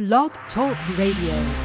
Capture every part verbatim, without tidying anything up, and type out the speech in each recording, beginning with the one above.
Blog Talk Radio.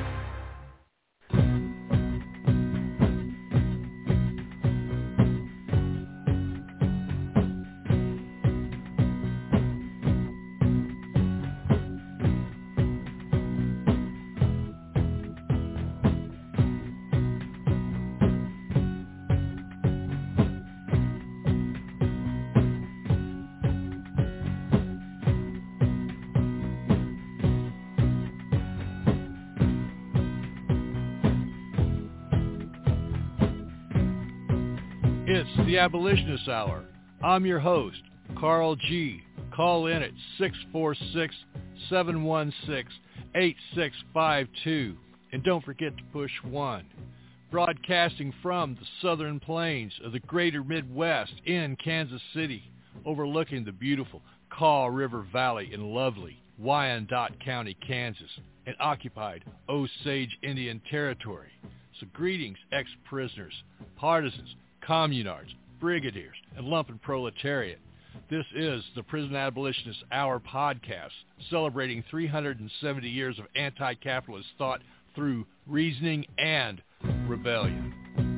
It's the Abolitionist Hour. I'm your host, Carl G. Call in at six four six, seven one six, eight six five two. And don't forget to push one. Broadcasting from the southern plains of the greater Midwest in Kansas City, overlooking the beautiful Kaw River Valley in lovely Wyandotte County, Kansas, and occupied Osage Indian Territory. So greetings, ex-prisoners, partisans, communards, brigadiers, and lumpen proletariat. This is the Prison Abolitionist Hour podcast, celebrating three hundred seventy years of anti-capitalist thought through reasoning and rebellion.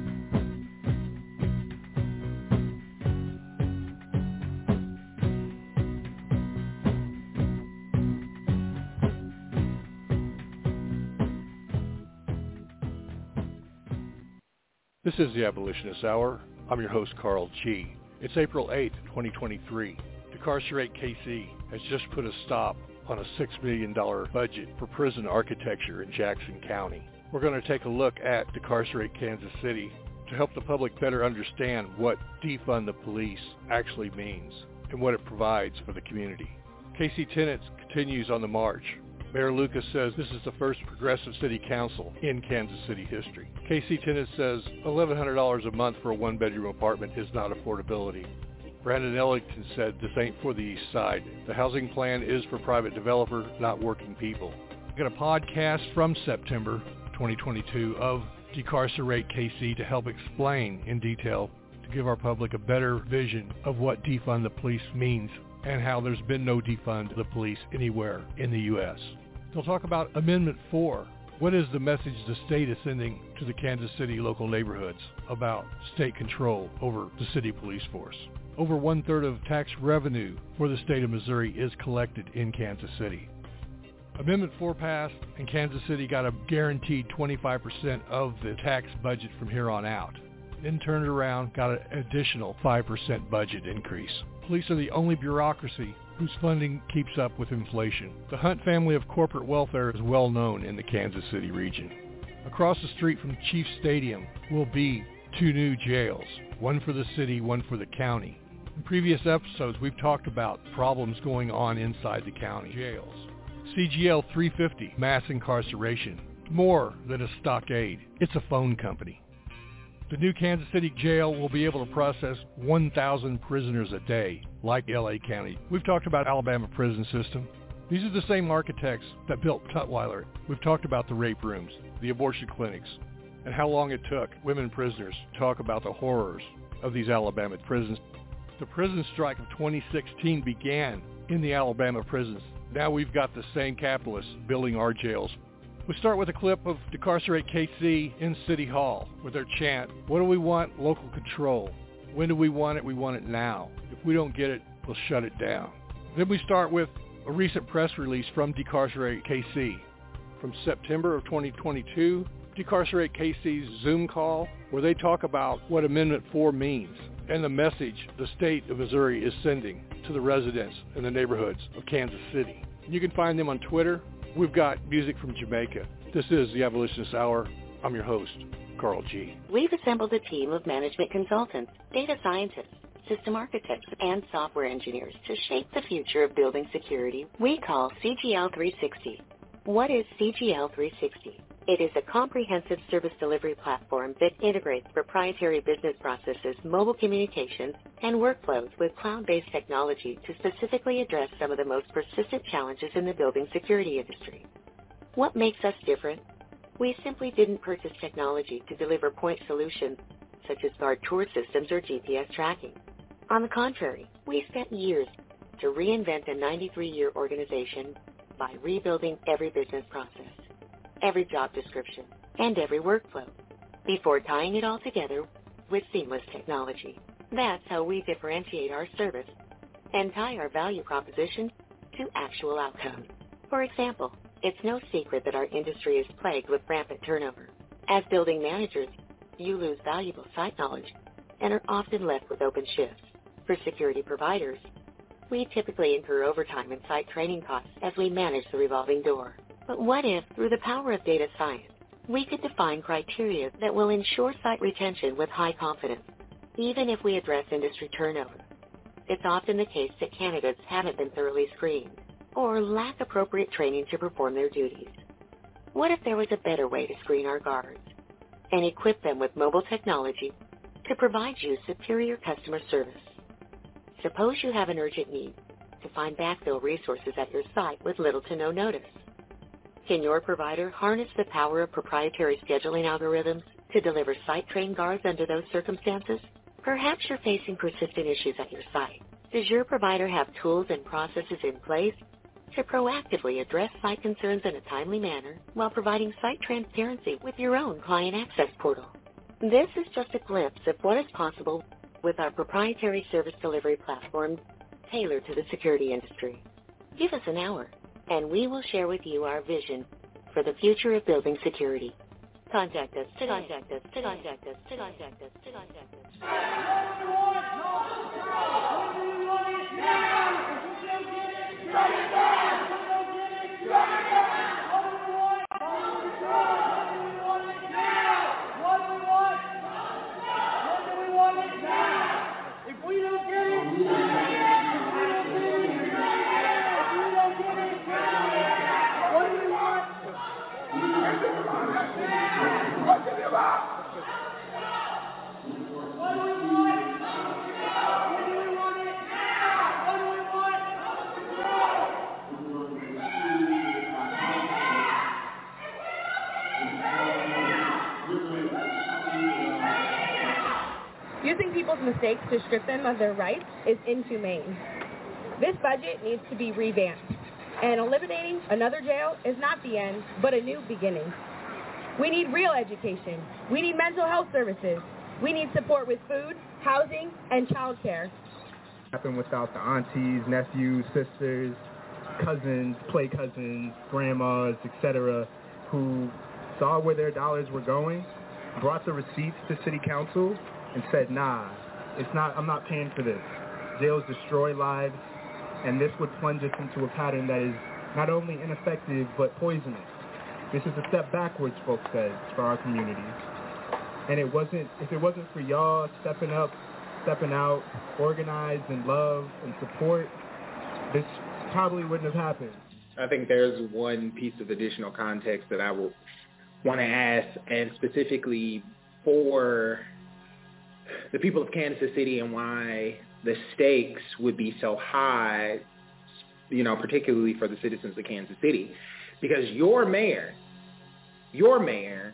This is the Abolitionist Hour. I'm your host, Carl G. It's April eighth, twenty twenty-three. Decarcerate K C has just put a stop on a six million dollars budget for prison architecture in Jackson County. We're going to take a look at Decarcerate Kansas City to help the public better understand what defund the police actually means and what it provides for the community. K C Tenants continues on the march. Mayor Lucas says this is the first progressive city council in Kansas City history. K C Tenants says eleven hundred dollars a month for a one-bedroom apartment is not affordability. Brandon Ellington said this ain't for the East Side. The housing plan is for private developer, not working people. We got a podcast from September twenty twenty-two of Decarcerate K C to help explain in detail, to give our public a better vision of what defund the police means and how there's been no defund the police anywhere in the U S They'll talk about Amendment four. What is the message the state is sending to the Kansas City local neighborhoods about state control over the city police force? Over one-third of tax revenue for the state of Missouri is collected in Kansas City. Amendment four passed, and Kansas City got a guaranteed twenty-five percent of the tax budget from here on out. Then turned around, got an additional five percent budget increase. Police are the only bureaucracy whose funding keeps up with inflation. The Hunt family of corporate welfare is well known in the Kansas City region. Across the street from Chief Stadium will be two new jails, one for the city, one for the county. In previous episodes, we've talked about problems going on inside the county jails. C G L three fifty, mass incarceration, more than a stockade. It's a phone company. The new Kansas City jail will be able to process one thousand prisoners a day, like L A County. We've talked about Alabama prison system. These are the same architects that built Tutwiler. We've talked about the rape rooms, the abortion clinics, and how long it took women prisoners to talk about the horrors of these Alabama prisons. The prison strike of twenty sixteen began in the Alabama prisons. Now we've got the same capitalists building our jails. We start with a clip of Decarcerate K C in City Hall with their chant, what do we want? Local control. When do we want it? We want it now. If we don't get it, we'll shut it down. Then we start with a recent press release from Decarcerate K C. From September of twenty twenty-two, Decarcerate K C's Zoom call where they talk about what Amendment four means and the message the state of Missouri is sending to the residents in the neighborhoods of Kansas City. You can find them on Twitter. We've got music from Jamaica. This is the Abolitionist Hour. I'm your host, Carl G. We've assembled a team of management consultants, data scientists, system architects, and software engineers to shape the future of building security we call C G L three sixty. What is C G L three sixty? It is a comprehensive service delivery platform that integrates proprietary business processes, mobile communications, and workflows with cloud-based technology to specifically address some of the most persistent challenges in the building security industry. What makes us different? We simply didn't purchase technology to deliver point solutions such as guard tour systems or G P S tracking. On the contrary, we spent years to reinvent a ninety-three-year organization by rebuilding every business process, every job description, and every workflow before tying it all together with seamless technology. That's how we differentiate our service and tie our value proposition to actual outcomes. For example, it's no secret that our industry is plagued with rampant turnover. As building managers, you lose valuable site knowledge and are often left with open shifts. For security providers, we typically incur overtime and site training costs as we manage the revolving door. But what if, through the power of data science, we could define criteria that will ensure site retention with high confidence, even if we address industry turnover? It's often the case that candidates haven't been thoroughly screened or lack appropriate training to perform their duties. What if there was a better way to screen our guards and equip them with mobile technology to provide you superior customer service? Suppose you have an urgent need to find backfill resources at your site with little to no notice. Can your provider harness the power of proprietary scheduling algorithms to deliver site-trained guards under those circumstances? Perhaps you're facing persistent issues at your site. Does your provider have tools and processes in place to proactively address site concerns in a timely manner while providing site transparency with your own client access portal? This is just a glimpse of what is possible with our proprietary service delivery platform tailored to the security industry. Give us an hour, and we will share with you our vision for the future of building security. Contact us today. Contact us today. Contact us today. Contact us today. Contact us If we don't get it, if we don't get it, what do we want? What do we want? What do we want? When do we want it? What do we want? Using people's mistakes to strip them of their rights is inhumane. This budget needs to be revamped, and eliminating another jail is not the end, but a new beginning. We need real education. We need mental health services. We need support with food, housing, and child care. Happen without the aunties, nephews, sisters, cousins, play cousins, grandmas, et cetera, who saw where their dollars were going, brought the receipts to city council, and said, nah, it's not, I'm not paying for this. Jails destroy lives, and this would plunge us into a pattern that is not only ineffective, but poisonous. This is a step backwards, folks said, for our community. And it wasn't, if it wasn't for y'all stepping up, stepping out, organized in love and support, this probably wouldn't have happened. I think there's one piece of additional context that I will want to ask, and specifically for the people of Kansas City and why the stakes would be so high, you know, particularly for the citizens of Kansas City. Because your mayor, your mayor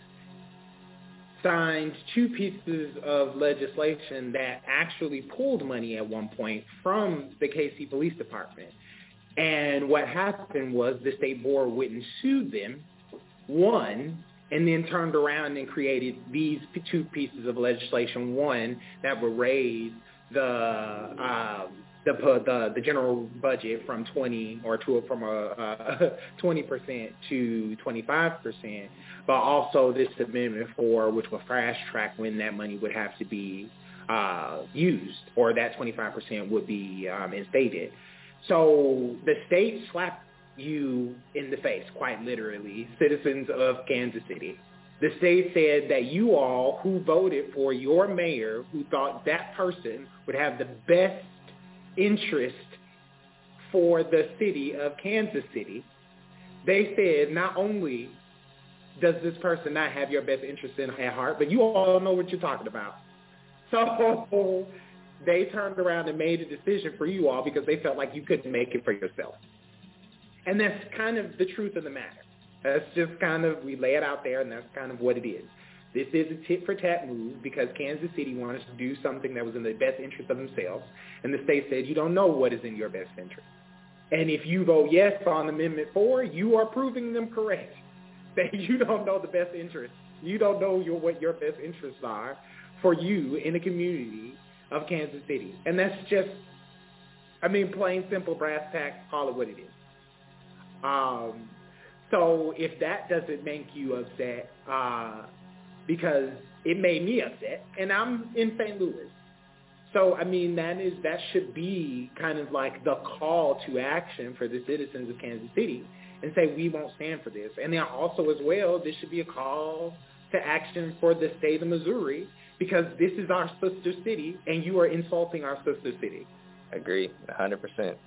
signed two pieces of legislation that actually pulled money at one point from the K C Police Department. And what happened was the state board went and sued them, won, and then turned around and created these two pieces of legislation. One that would raise the uh, the, the the general budget from twenty or to from a twenty percent to twenty-five percent, but also this amendment for which will fast track when that money would have to be uh, used, or that twenty-five percent would be um, instated. So the state slapped you in the face, quite literally, citizens of Kansas City. The state said that you all who voted for your mayor, who thought that person would have the best interest for the city of Kansas City, they said not only does this person not have your best interest in at heart, but you all know what you're talking about. So they turned around and made a decision for you all because they felt like you couldn't make it for yourself. And that's kind of the truth of the matter. That's just kind of, we lay it out there, and that's kind of what it is. This is a tit-for-tat move because Kansas City wanted to do something that was in the best interest of themselves, and the state said, you don't know what is in your best interest. And if you vote yes on Amendment four, you are proving them correct. That you don't know the best interest. You don't know your, what your best interests are for you in the community of Kansas City. And that's just, I mean, plain, simple, brass tacks, call it what it is. Um, so if that doesn't make you upset, uh, because it made me upset, and I'm in Saint Louis. So, I mean, that is that should be kind of like the call to action for the citizens of Kansas City and say we won't stand for this. And then also as well, this should be a call to action for the state of Missouri because this is our sister city and you are insulting our sister city. Agree, one hundred percent.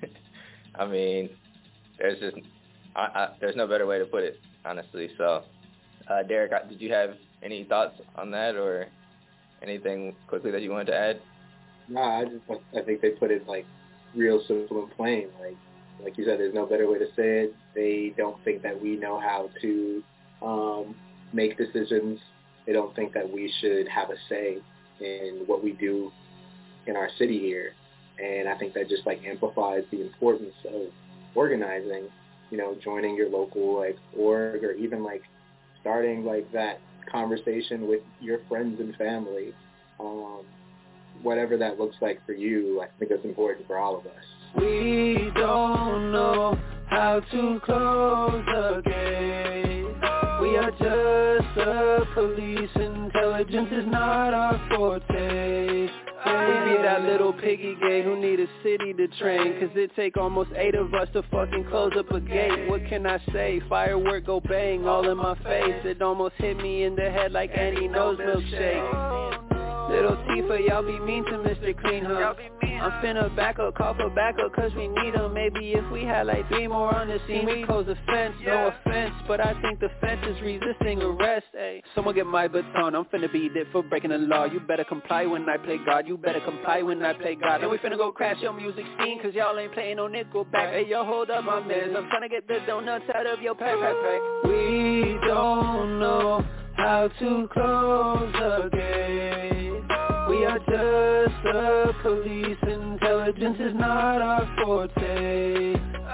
I mean, there's just I, I, there's no better way to put it, honestly. So, uh, Derek, did you have any thoughts on that or anything quickly that you wanted to add? No, I just I think they put it like real simple and plain. Like like you said, there's no better way to say it. They don't think that we know how to um, make decisions. They don't think that we should have a say in what we do in our city here. And I think that just like amplifies the importance of organizing, you know, joining your local like org or even like starting like that conversation with your friends and family. Um, whatever that looks like for you, I think it's important for all of us. We don't know how to close the gate. We are just the police. Intelligence is not our forte. We be that little piggy gate who need a city to train. Cause it take almost eight of us to fucking close up a gate. What can I say? Firework go bang all in my face. It almost hit me in the head like Annie knows milkshake. Little Tifa, y'all be mean to Mister Clean, huh? I'm finna back up, call for backup, cause we need them. Maybe if we had like three more on the scene, we close the fence, no offense. But I think the fence is resisting arrest, ayy. Someone get my baton, I'm finna be there for breaking the law. You better comply when I play God, you better comply when I play God. Then we finna go crash your music scene, cause y'all ain't playing no Nickelback. Hey, yo, hold up my mans, I'm tryna get the donuts out of your pack, pack, pack. We don't know how to close the gate. We are just the police. Intelligence is not our forte.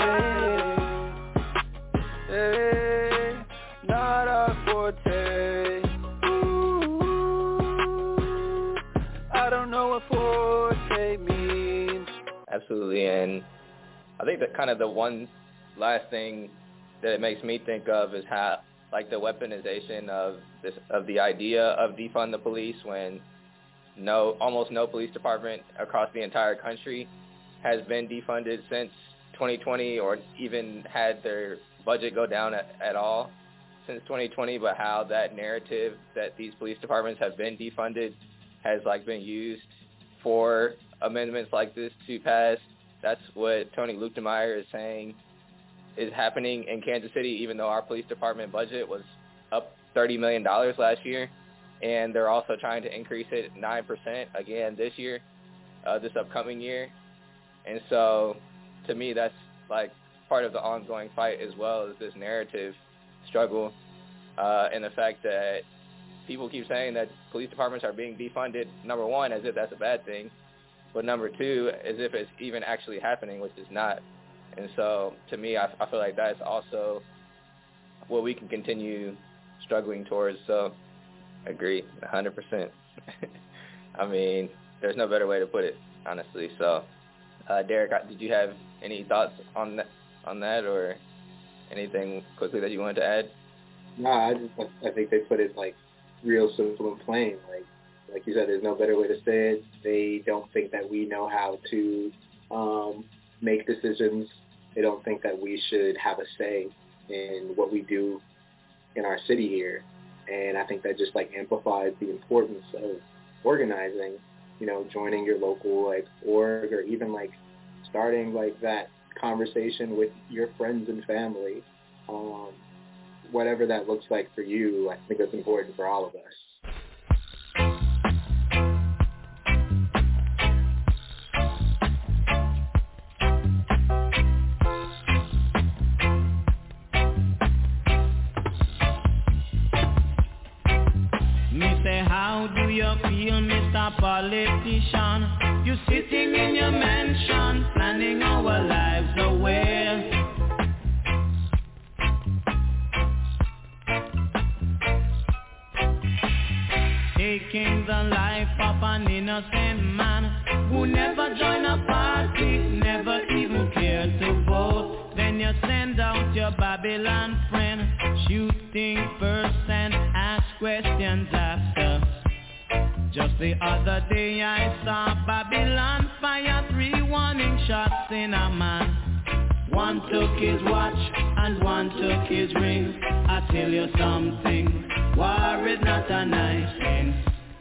Hey, hey, not our forte. Ooh, I don't know what forte means. Absolutely, and I think that kind of the one last thing that it makes me think of is how, like, the weaponization of this of the idea of defund the police when no, almost no police department across the entire country has been defunded since twenty twenty or even had their budget go down at, at all since twenty twenty, but how that narrative that these police departments have been defunded has like been used for amendments like this to pass. That's what Tony Luetkemeyer is saying is happening in Kansas City, even though our police department budget was up thirty million dollars last year. And they're also trying to increase it nine percent again this year, uh, this upcoming year. And so, to me, that's like part of the ongoing fight as well as this narrative struggle uh, and the fact that people keep saying that police departments are being defunded, number one, as if that's a bad thing, but number two, as if it's even actually happening, which is not. And so, to me, I, I feel like that's also what we can continue struggling towards. So, agree, one hundred percent. I mean, there's no better way to put it, honestly. So, uh, Derek, did you have any thoughts on that, on that or anything quickly that you wanted to add? No, I just I think they put it like real simple and plain. Like like you said, there's no better way to say it. They don't think that we know how to um, make decisions. They don't think that we should have a say in what we do in our city here. And I think that just like amplifies the importance of organizing, you know, joining your local like org or even like starting like that conversation with your friends and family. Um, whatever that looks like for you, I think it's important for all of us. How do you feel, Mister Mister Politician. You sitting in your mansion, planning our lives away. Taking the life of an innocent man who never joined a party, never even cared to vote. Then you send out your Babylon friend, shooting first and ask questions after. Just the other day I saw Babylon fire three warning shots in a man. One took his watch and one took his ring. I tell you something, war is not a nice thing.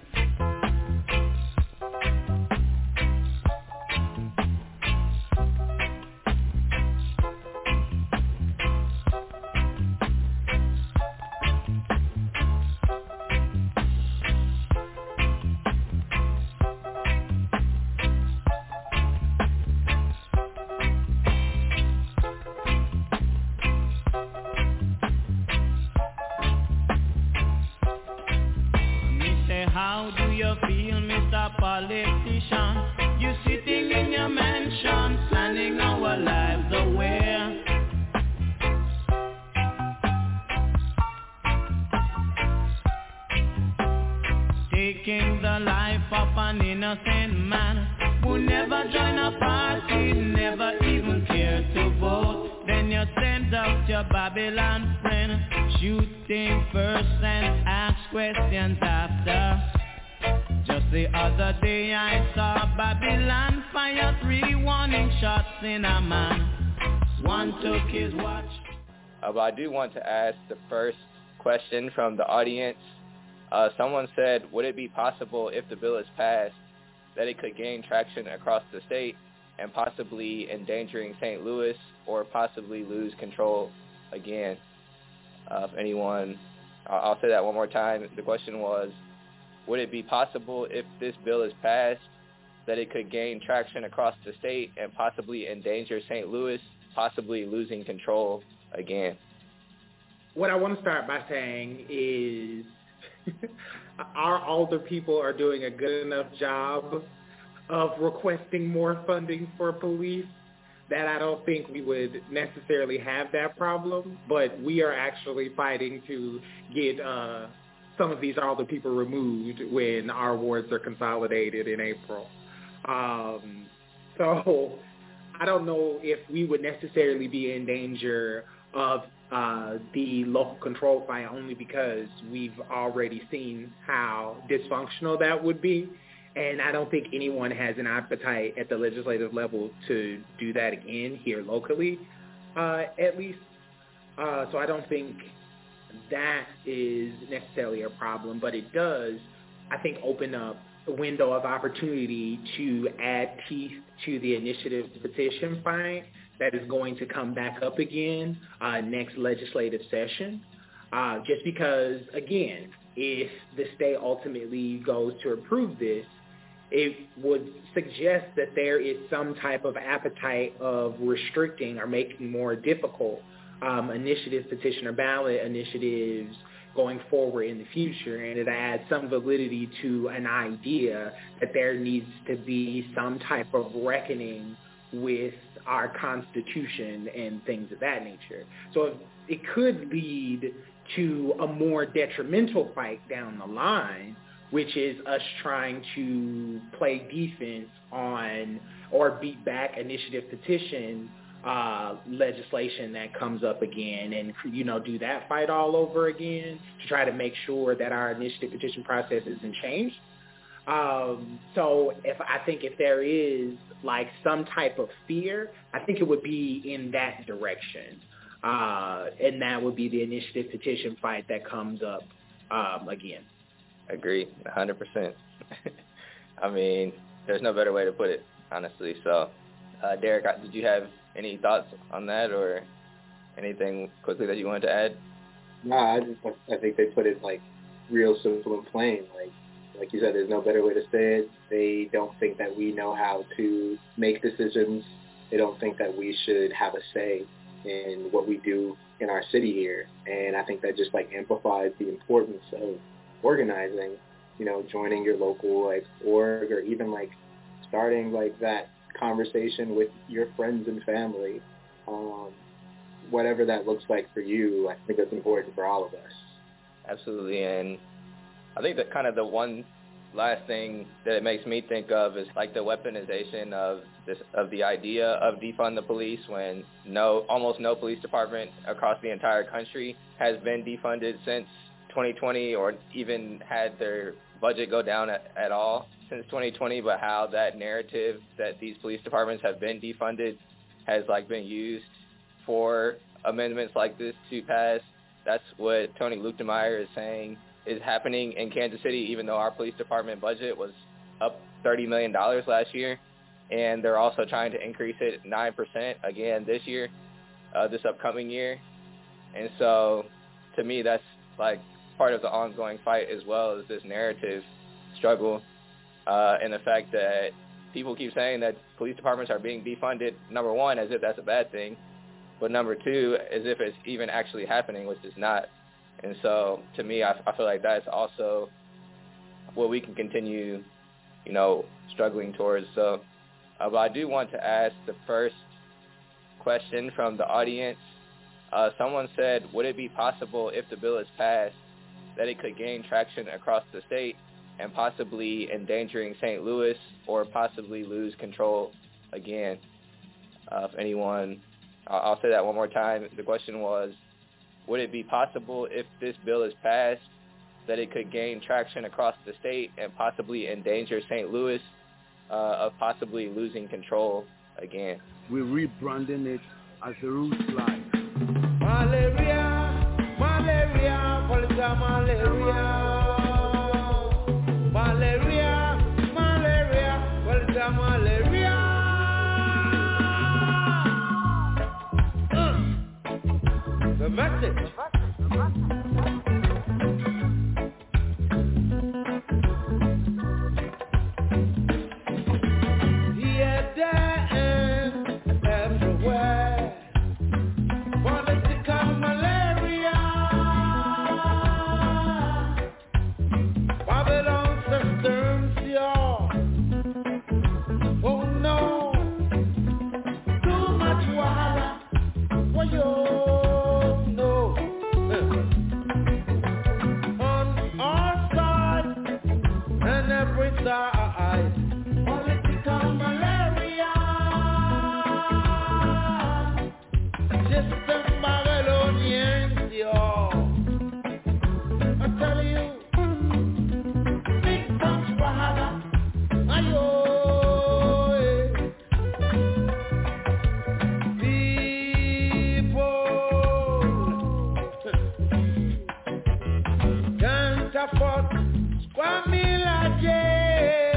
Politician, you sitting in your mansion, planning our lives away. Taking the life of an innocent man who never joined a party, never even cared to vote. Then you send out your Babylon friend, shooting first and ask questions after. Just the other day I saw Babylon fire three warning shots in a man. One took his watch. Uh, but I do want to ask the first question from the audience. Uh, someone said, would it be possible if the bill is passed that it could gain traction across the state and possibly endangering Saint Louis or possibly lose control again? Uh, if anyone, I'll, I'll say that one more time. The question was, would it be possible if this bill is passed that it could gain traction across the state and possibly endanger Saint Louis, possibly losing control again? What I want to start by saying is our older people are doing a good enough job of requesting more funding for police that I don't think we would necessarily have that problem, but we are actually fighting to get uh, some of these older people removed when our wards are consolidated in April. Um, so I don't know if we would necessarily be in danger of uh, the local control fight only because we've already seen how dysfunctional that would be. And I don't think anyone has an appetite at the legislative level to do that again here locally, uh, at least. Uh, so I don't think that is necessarily a problem, but it does, I think, open up a window of opportunity to add teeth to the initiative petition fight that is going to come back up again uh, next legislative session. Uh, just because, again, if the state ultimately goes to approve this, it would suggest that there is some type of appetite of restricting or making more difficult um, initiative, petition, or ballot initiatives going forward in the future, and it adds some validity to an idea that there needs to be some type of reckoning with our Constitution and things of that nature. So it could lead to a more detrimental fight down the line, which is us trying to play defense on or beat back initiative petition uh, legislation that comes up again, and, you know, do that fight all over again to try to make sure that our initiative petition process isn't changed. Um, so if I think if there is like some type of fear, I think it would be in that direction. Uh, and that would be the initiative petition fight that comes up um, again. Agree, one hundred percent. I mean, there's no better way to put it, honestly. So, uh, Derek, did you have any thoughts on that or anything quickly that you wanted to add? No, I just I think they put it like real simple and plain. Like like you said, there's no better way to say it. They don't think that we know how to make decisions. They don't think that we should have a say in what we do in our city here. And I think that just like amplifies the importance of organizing you know, joining your local like org, or even like starting like that conversation with your friends and family, um, whatever that looks like for you. I think that's important for all of us. Absolutely, and I think that kind of the one last thing that it makes me think of is like the weaponization of this of the idea of defund the police, when no almost no police department across the entire country has been defunded since twenty twenty, or even had their budget go down at, at all since twenty twenty, but how that narrative that these police departments have been defunded has like been used for amendments like this to pass. That's what Tony Luetkemeyer is saying is happening in Kansas City, even though our police department budget was up thirty million dollars last year, and they're also trying to increase it nine percent again this year, uh, this upcoming year. And so to me, that's like part of the ongoing fight as well, as this narrative struggle, uh, and the fact that people keep saying that police departments are being defunded, number one, as if that's a bad thing, but number two, as if it's even actually happening, which is not. And so, to me, I, I feel like that's also what we can continue, you know, struggling towards. So, uh, but I do want to ask the first question from the audience. Uh, someone said, would it be possible, if the bill is passed, that it could gain traction across the state and possibly endangering Saint Louis, or possibly lose control again? Uh, if anyone, I'll, I'll say that one more time. The question was, would it be possible, if this bill is passed, that it could gain traction across the state and possibly endanger Saint Louis uh, of possibly losing control again? We're rebranding it as the Roots Life. Malaria, malaria, polika malaria. Malaria, malaria, polika malaria. Uh. The message. Here, there, and everywhere. Political malaria. Babylon systems, y'all. Oh no. Too much wahala for you. Political malaria. System Babylonians, y'all. I tell you, big much wahala. Ayo, people can't afford squammy like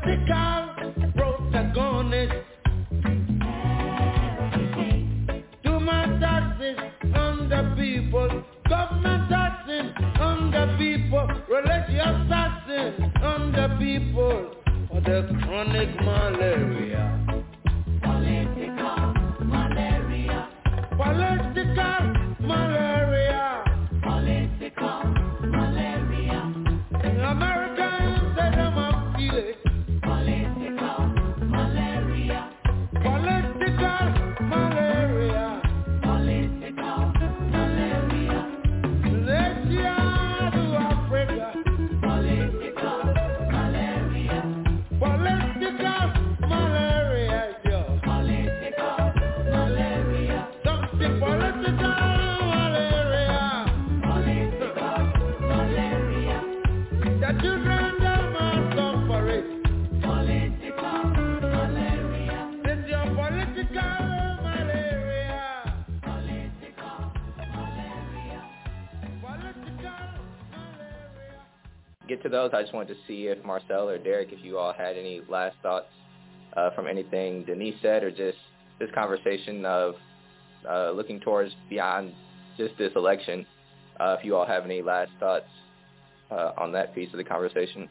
Political protagonist. Do my taxes on the people. Government taxes on the people. Religious taxes on the people. For the chronic malaria. Political malaria. Political malaria. Political malaria. Americans say them a feel it. Political malaria. Political malaria. Political malaria. Asia to Africa. Political malaria. Political malaria. Yo. Political malaria. Something political malaria. Political malaria. The children them are suffering. Political malaria. It's your political malaria. Political malaria. Political malaria. Get to those, I just wanted to see if Marcel or Derek, if you all had any last thoughts uh, from anything Denise said, or just this conversation of uh, looking towards beyond just this election. Uh, if you all have any last thoughts uh, on that piece of the conversation.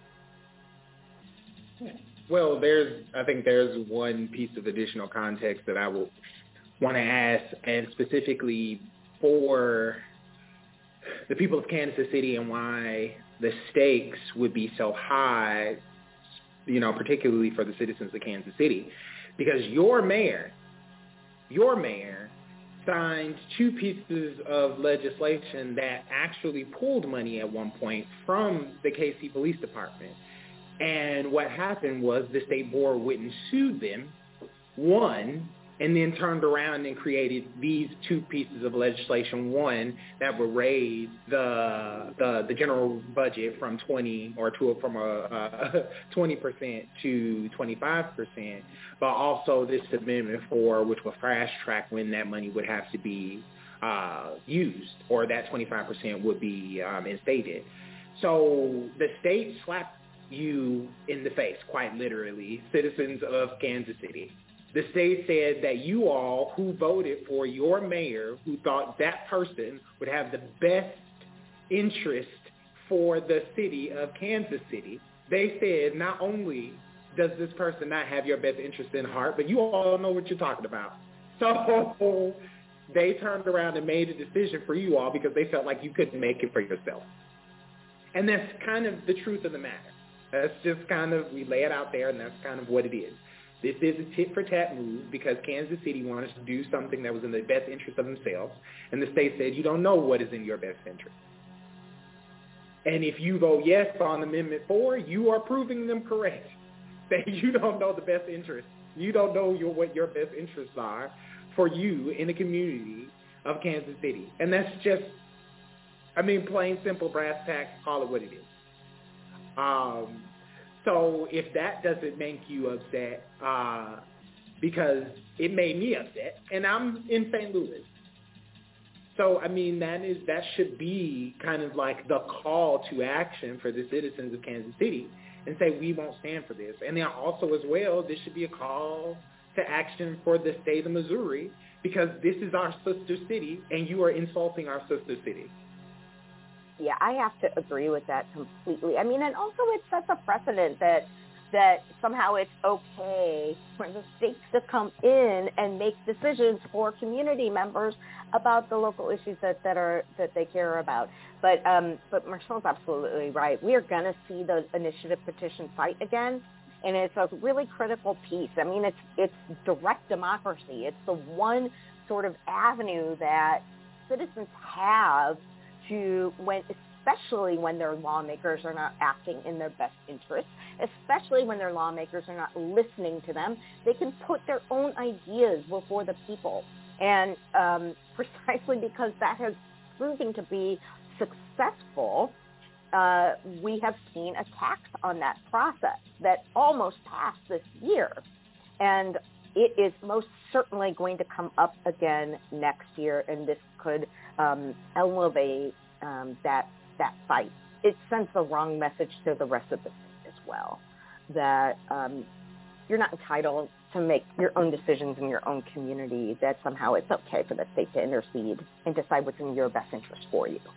Well, there's, I think there's one piece of additional context that I will want to ask, and specifically for the people of Kansas City and why the stakes would be so high, you know, particularly for the citizens of Kansas City, because your mayor, your mayor signed two pieces of legislation that actually pulled money at one point from the K C Police Department. And what happened was the state board went and sued them, won, and then turned around and created these two pieces of legislation. One that would raise the the, the general budget from twenty or to from a, a twenty percent to twenty-five percent, but also this amendment four, which will fast track when that money would have to be uh, used, or that twenty-five percent would be um, instated. So the state slapped you in the face, quite literally, citizens of Kansas City. The state said that you all who voted for your mayor, who thought that person would have the best interest for the city of Kansas City, they said not only does this person not have your best interest in heart, but you all know what you're talking about. So they turned around and made a decision for you all because they felt like you couldn't make it for yourself. And that's kind of the truth of the matter. That's just kind of, we lay it out there, and that's kind of what it is. This is a tit-for-tat move because Kansas City wanted to do something that was in the best interest of themselves, and the state said, you don't know what is in your best interest. And if you vote yes on Amendment four, you are proving them correct, that you don't know the best interest. You don't know your, what your best interests are for you in the community of Kansas City. And that's just, I mean, plain, simple, brass tacks, call it what it is. Um, so if that doesn't make you upset, uh, because it made me upset, and I'm in Saint Louis. So, I mean, that is that should be kind of like the call to action for the citizens of Kansas City and say, we won't stand for this. And then also as well, this should be a call to action for the state of Missouri because this is our sister city, and you are insulting our sister city. Yeah, I have to agree with that completely. I mean, and also it sets a precedent that that somehow it's okay for the states to come in and make decisions for community members about the local issues that, that are that they care about. But um, but Marcel's absolutely right. We are going to see the initiative petition fight again, and it's a really critical piece. I mean, it's it's direct democracy. It's the one sort of avenue that citizens have to, when, especially when their lawmakers are not acting in their best interest, especially when their lawmakers are not listening to them, they can put their own ideas before the people. And um, precisely because that has proven to be successful, uh, we have seen attacks on that process that almost passed this year. And it is most certainly going to come up again next year, and this could um, elevate um, that that fight. It sends the wrong message to the rest of the state as well. that um, you're not entitled to make your own decisions in your own community, that somehow it's okay for the state to intercede and decide what's in your best interest for you.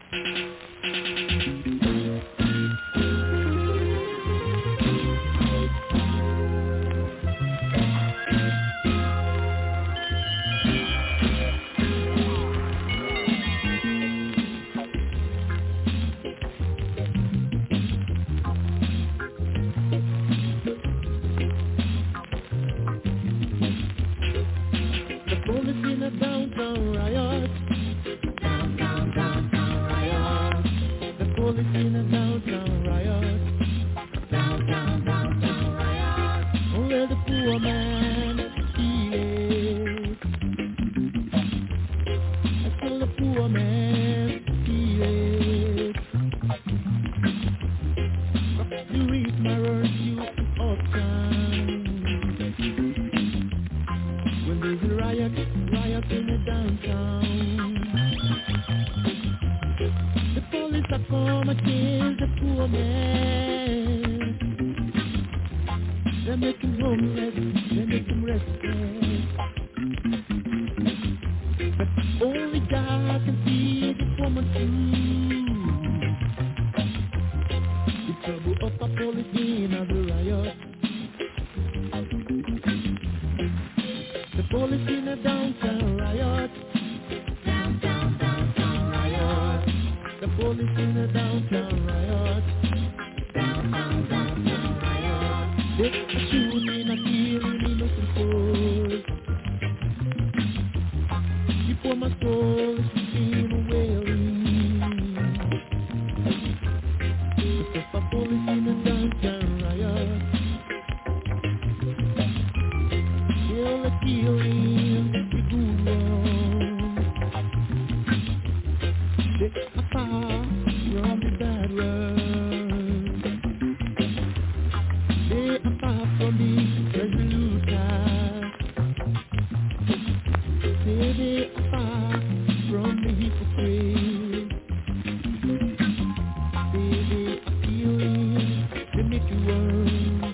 Downtown riot. Downtown, downtown riot. The police in a downtown riot. Downtown, downtown riot. Only the poor man feels. I tell the poor man feels. You read my words, you uptown. When there's a riot, riot in the downtown. The police are come against the poor man. They make him homeless, they make him restless. But only God can see the poor man through. The trouble of a police in the riot. The police in a downtown riot. Downtown, downtown riot. The police in a downtown riot. Downtown, downtown riot. They are shooting and killing innocent souls. Before my soul is sleeping and wailing. The police in a downtown riot. Kill the killing, the good one. They are far from the bad world. They are far from the resolute task. Say they are far from the hypocrite. Say they are killing, they make you worse.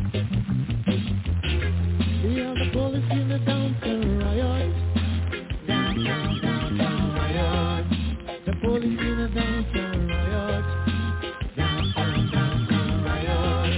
They are the police in the downtown riot. Downtown, downtown riot. The police in the downtown riot. Downtown, downtown riot.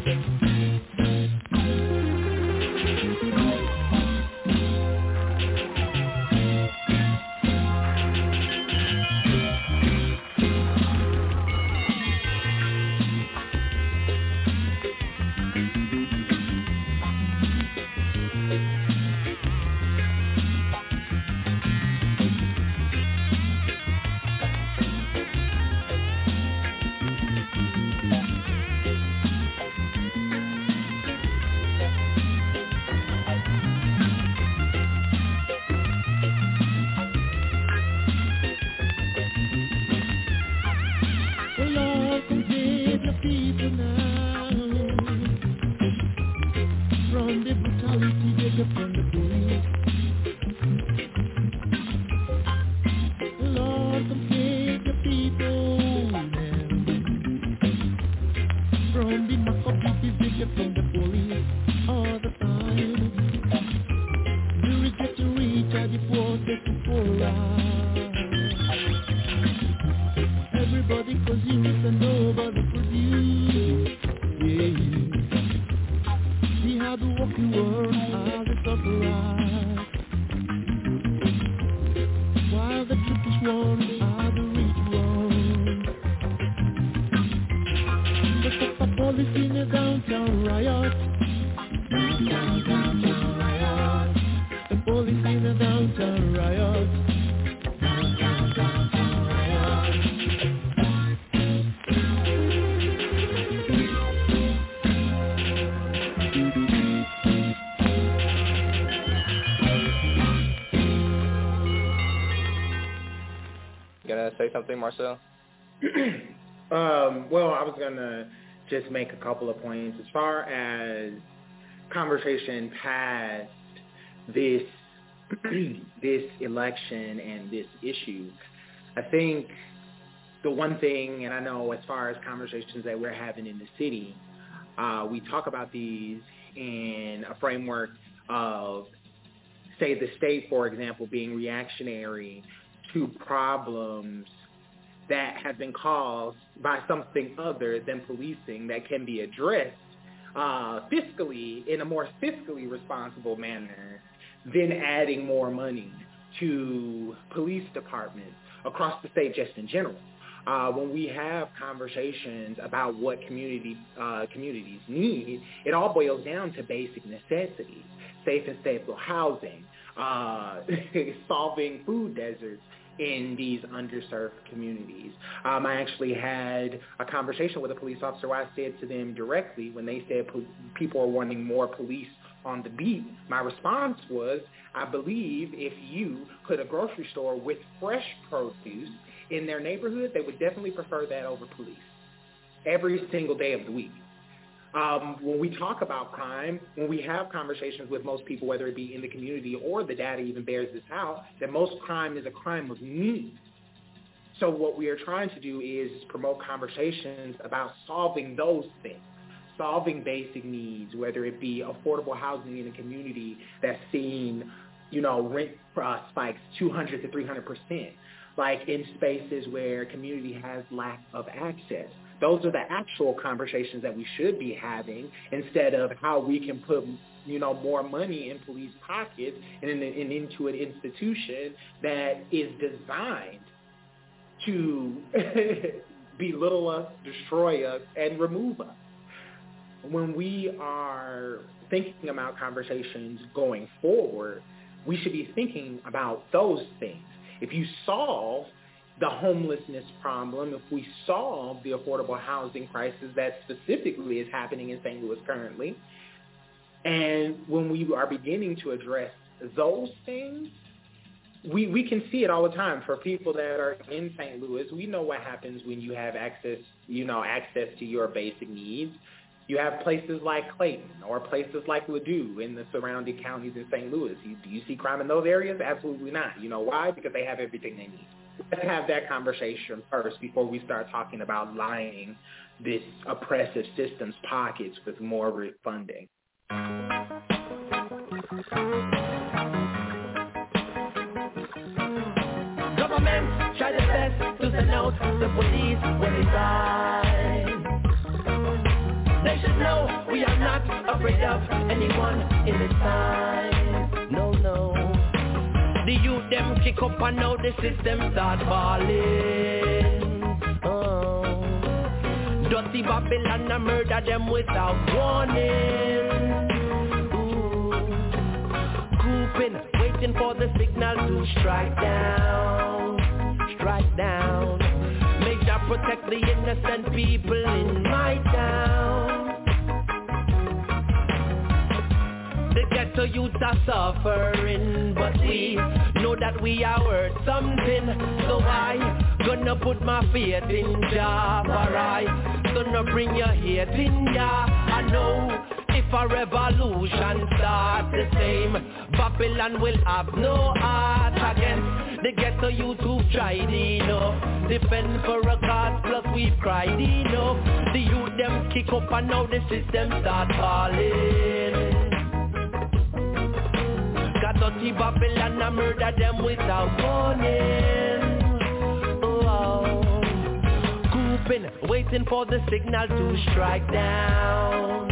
The Lord can save the people now from the brutality they get from the police. The Lord can save the people now from the macabre they get from the police all the time. The rich get to reach and the poor get to poorer. Everybody consumes and nobody produces. Yeah. See how the walking world has it up right. While the trickish ones are the rich ones. But the police in the downtown riot. Downtown, downtown riot. The police in the downtown riot. Downtown, downtown riot. Gonna say something, Marcel? um, well, I was going to just make a couple of points. As far as conversation past this this election and this issue, I think the one thing, and I know as far as conversations that we're having in the city, uh, we talk about these in a framework of, say, the state, for example, being reactionary to problems that have been caused by something other than policing that can be addressed uh, fiscally, in a more fiscally responsible manner, than adding more money to police departments across the state just in general. Uh, when we have conversations about what community uh, communities need, it all boils down to basic necessities: safe and stable housing, uh, solving food deserts in these underserved communities. Um, I actually had a conversation with a police officer where I said to them directly, when they said po- people are wanting more police on the beat, my response was, I believe if you put a grocery store with fresh produce in their neighborhood, they would definitely prefer that over police every single day of the week. Um, when we talk about crime, when we have conversations with most people, whether it be in the community or the data even bears this out, that most crime is a crime of need. So what we are trying to do is promote conversations about solving those things, solving basic needs, whether it be affordable housing in a community that's seen, you know, rent uh, spikes two hundred to three hundred percent, like in spaces where community has lack of access. Those are the actual conversations that we should be having, instead of how we can put, you know, more money in police pockets and, in, and into an institution that is designed to belittle us, destroy us, and remove us. When we are thinking about conversations going forward, we should be thinking about those things. If you solve the homelessness problem, if we solve the affordable housing crisis that specifically is happening in Saint Louis currently, and when we are beginning to address those things, we, we can see it all the time. For people that are in Saint Louis, we know what happens when you have access, you know, access to your basic needs. You have places like Clayton or places like Ladue in the surrounding counties in Saint Louis. You, do you see crime in those areas? Absolutely not. You know why? Because they have everything they need. Let's have that conversation first before we start talking about lining this oppressive system's pockets with more funding. Government try their best to send out the police when they ride. They should know we are not afraid of anyone in this time. No, no. The youth them kick up and now the system start falling. Oh. Dirty Babylon and murder them without warning. Ooh. Grouping, waiting for the signal to strike down. Strike down. Make sure protect the innocent people in my town. The ghetto youths are suffering, but we know that we are worth something. So I gonna put my faith in Jah, alright. Gonna bring your hate in Jah. I know if a revolution starts the same, Babylon will have no heart again. The ghetto youth who tried enough, defend for a cause, plus we've cried enough. The youth them kick up and now the system start falling. Got dirty Babylon and murder them without warning. Oh, grouping, waiting for the signal to strike down.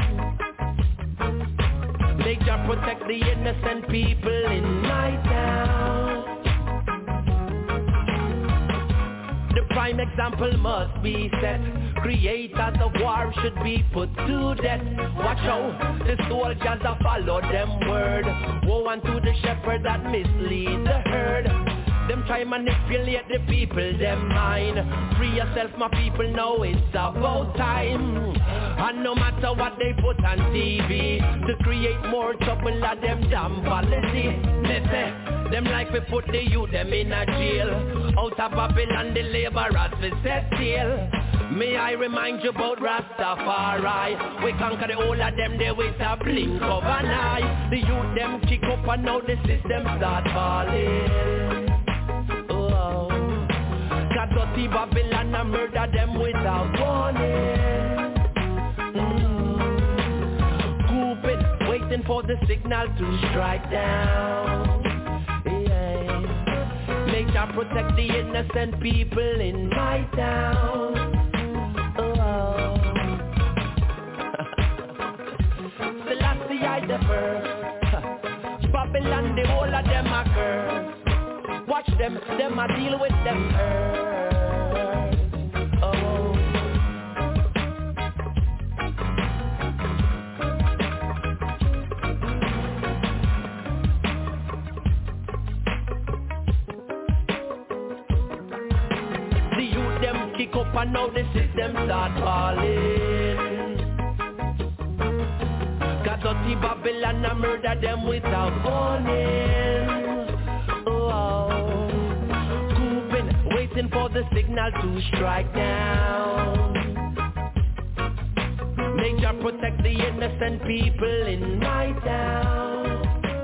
Make sure protect the innocent people in my town. The prime example must be set. Creators of war should be put to death. Watch out, the soldiers that follow them word. Woe unto the shepherd that mislead the herd. Them try manipulate the people, them mind. Free yourself, my people, now it's about time. And no matter what they put on T V, to create more trouble, let them damn policy. They say, them like we put the youth, them in a jail. Out of Babylon, the laborers we set sail. May I remind you about Rastafari. We conquer the whole of them, they with a blink of an eye. The youth them kick up and now the system start falling. Oh, got dirty Babylon and murder them without warning. Mm. waiting for the signal to strike down. Yeah. Make Jah protect the innocent people in my town. Oh. Selassie I the first. Babylon the whole of them a curse. Watch them, them a deal with them first. Oh. The youth them kick up and now the system start falling. Got dirty Babylon and murder them without warning. Waiting for the signal to strike down. Make Jah protect the innocent people in my town.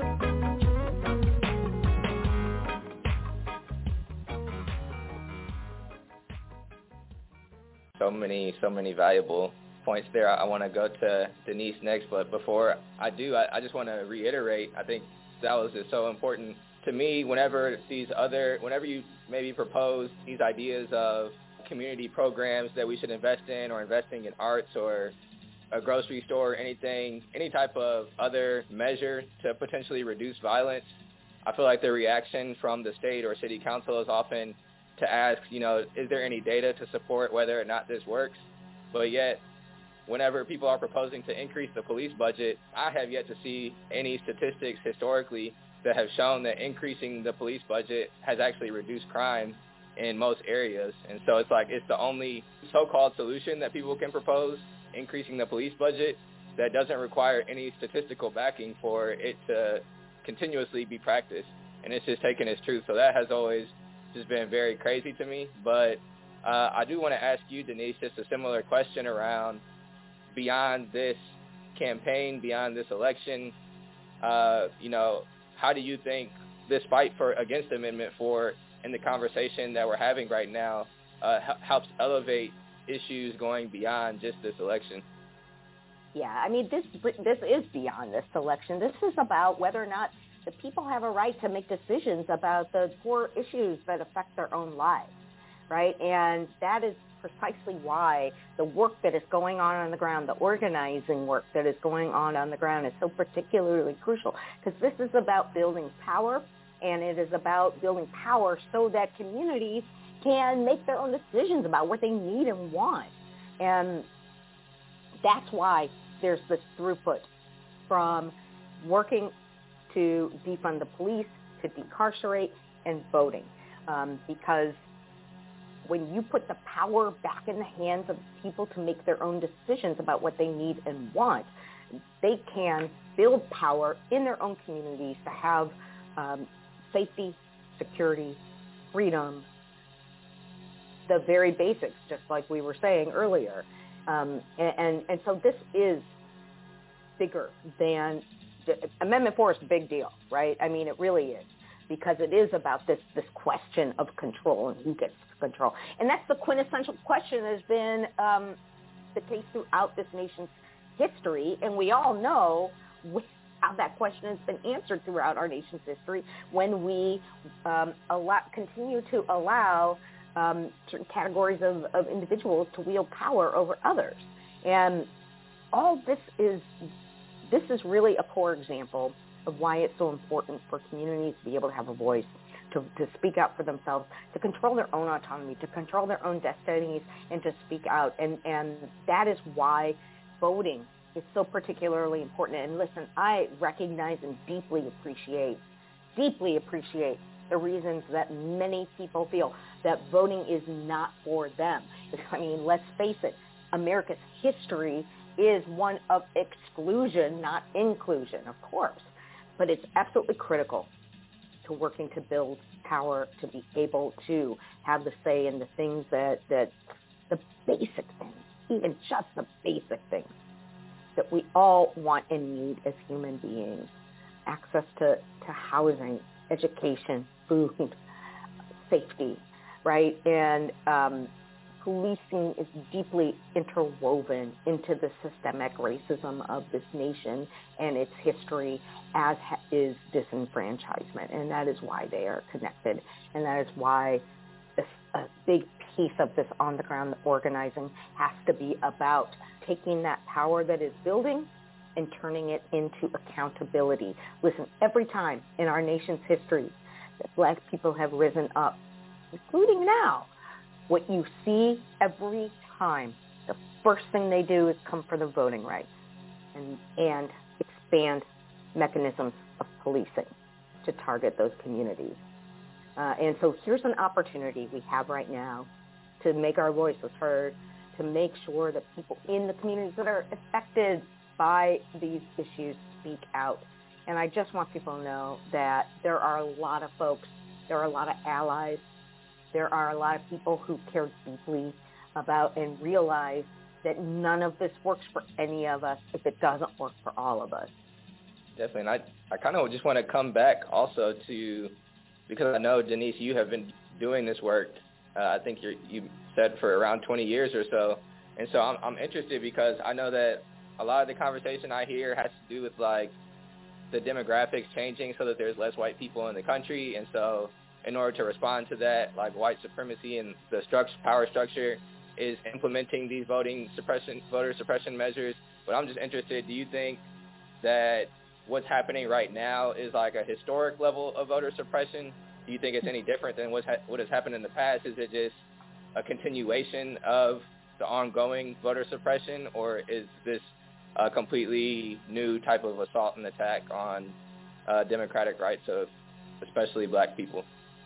So many, so many valuable points there. I want to go to Denise next, but before I do, I, I just want to reiterate, I think that was just so important to me whenever these other, whenever you maybe propose these ideas of community programs that we should invest in, or investing in arts or a grocery store or anything, any type of other measure to potentially reduce violence, I feel like the reaction from the state or city council is often to ask, you know, is there any data to support whether or not this works? But yet, whenever people are proposing to increase the police budget, I have yet to see any statistics historically that have shown that increasing the police budget has actually reduced crime in most areas. And so it's like it's the only so-called solution that people can propose, increasing the police budget, that doesn't require any statistical backing for it to continuously be practiced. And it's just taken as truth. So that has always just been very crazy to me. But uh, I do want to ask you, Denise, just a similar question around beyond this campaign, beyond this election, uh, you know, how do you think this fight for against the Amendment four and the conversation that we're having right now uh, helps elevate issues going beyond just this election? Yeah, I mean, this this is beyond this election. This is about whether or not the people have a right to make decisions about the core issues that affect their own lives, right? And that is precisely why the work that is going on on the ground, the organizing work that is going on on the ground is so particularly crucial, because this is about building power, and it is about building power so that communities can make their own decisions about what they need and want. And that's why there's this throughput from working to defund the police, to decarcerate, and voting, um, because when you put the power back in the hands of people to make their own decisions about what they need and want, they can build power in their own communities to have um, safety, security, freedom, the very basics, just like we were saying earlier. Um, and, and, and so this is bigger than, the, Amendment four is a big deal, right? I mean, it really is, because it is about this, this question of control and who gets control. And that's the quintessential question that has been um, the case throughout this nation's history. And we all know how that question has been answered throughout our nation's history when we um, allow, continue to allow um, certain categories of, of individuals to wield power over others. And all this is, this is really a core example of why it's so important for communities to be able to have a voice, to, to speak out for themselves, to control their own autonomy, to control their own destinies, and to speak out. And, and that is why voting is so particularly important. And listen, I recognize and deeply appreciate, deeply appreciate the reasons that many people feel that voting is not for them. I mean, let's face it, America's history is one of exclusion, not inclusion, of course. But it's absolutely critical to working to build power, to be able to have the say in the things that, that the basic things, even just the basic things that we all want and need as human beings. Access to, to housing, education, food, safety, right? And um, policing is deeply interwoven into the systemic racism of this nation and its history, as ha- is disenfranchisement. And that is why they are connected. And that is why this, a big piece of this on-the-ground organizing has to be about taking that power that is building and turning it into accountability. Listen, every time in our nation's history that Black people have risen up, including now, what you see every time, the first thing they do is come for the voting rights and, and expand mechanisms of policing to target those communities. Uh, and so here's an opportunity we have right now to make our voices heard, to make sure that people in the communities that are affected by these issues speak out. And I just want people to know that there are a lot of folks, there are a lot of allies, there are a lot of people who care deeply about and realize that none of this works for any of us if it doesn't work for all of us. Definitely. And I, I kind of just want to come back also to, because I know, Denise, you have been doing this work, uh, I think you're, you said for around twenty years or so. And so I'm, I'm interested because I know that a lot of the conversation I hear has to do with, like, the demographics changing so that there's less white people in the country. And so in order to respond to that, like, white supremacy and the structure, power structure is implementing these voting suppression, voter suppression measures. But I'm just interested, do you think that what's happening right now is like a historic level of voter suppression? Do you think it's any different than what's ha- what has happened in the past? Is it just a continuation of the ongoing voter suppression, or is this a completely new type of assault and attack on uh, democratic rights of especially Black people?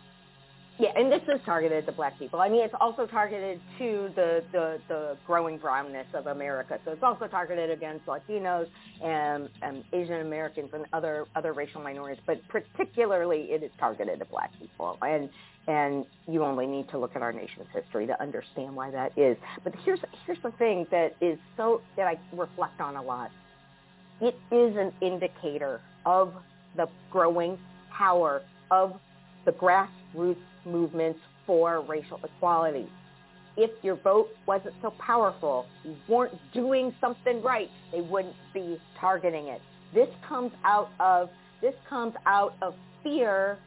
Yeah, and this is targeted to Black people. I mean, it's also targeted to the, the, the growing brownness of America. So it's also targeted against Latinos and, and Asian Americans and other other racial minorities. But particularly, it is targeted to Black people. And and you only need to look at our nation's history to understand why that is. But here's here's the thing that is so that I reflect on a lot. It is an indicator of the growing power of the grassroots movements for racial equality. If your vote wasn't so powerful, you weren't doing something right, they wouldn't be targeting it. This comes out of this comes out of fear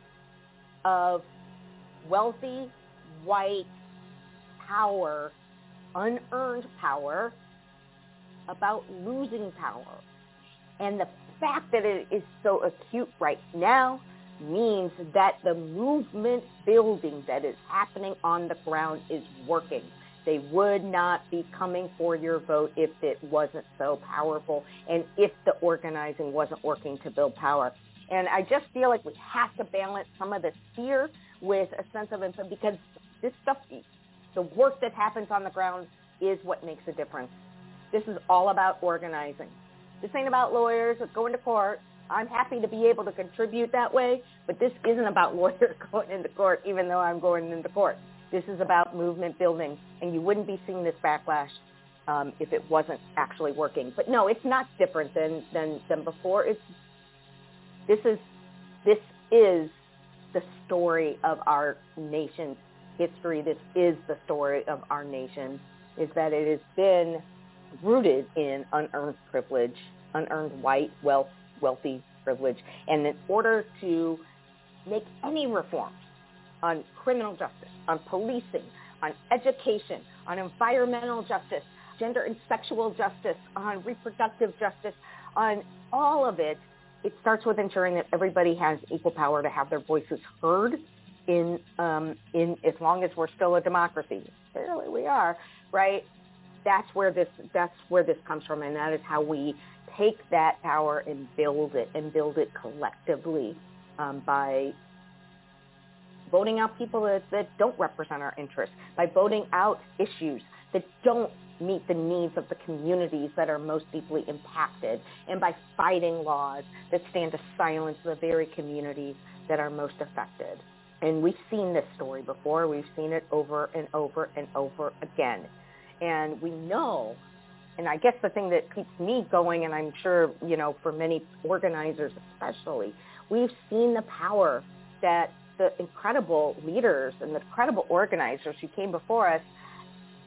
of wealthy, white power, unearned power, about losing power. And the fact that it is so acute right now means that the movement building that is happening on the ground is working. They would not be coming for your vote if it wasn't so powerful and if the organizing wasn't working to build power. And I just feel like we have to balance some of the fear with a sense of empathy, because this stuff, the work that happens on the ground is what makes a difference. This is all about organizing. This ain't about lawyers going to court. I'm happy to be able to contribute that way, but this isn't about lawyers going into court, even though I'm going into court. This is about movement building, and you wouldn't be seeing this backlash um, if it wasn't actually working. But no, it's not different than, than, than before. It's this is this is the story of our nation's history. This is the story of our nation, is that it has been rooted in unearned privilege, unearned white wealth, wealthy privilege. And in order to make any reforms on criminal justice, on policing, on education, on environmental justice, gender and sexual justice, on reproductive justice, on all of it, it starts with ensuring that everybody has equal power to have their voices heard in, um, in as long as we're still a democracy. Clearly we are, right? That's where this that's where this comes from, and that is how we take that power and build it and build it collectively um, by voting out people that, that don't represent our interests, by voting out issues that don't meet the needs of the communities that are most deeply impacted, and by fighting laws that stand to silence the very communities that are most affected. And we've seen this story before. We've seen it over and over and over again. And we know, and I guess the thing that keeps me going, and I'm sure, you know, for many organizers especially, we've seen the power that the incredible leaders and the incredible organizers who came before us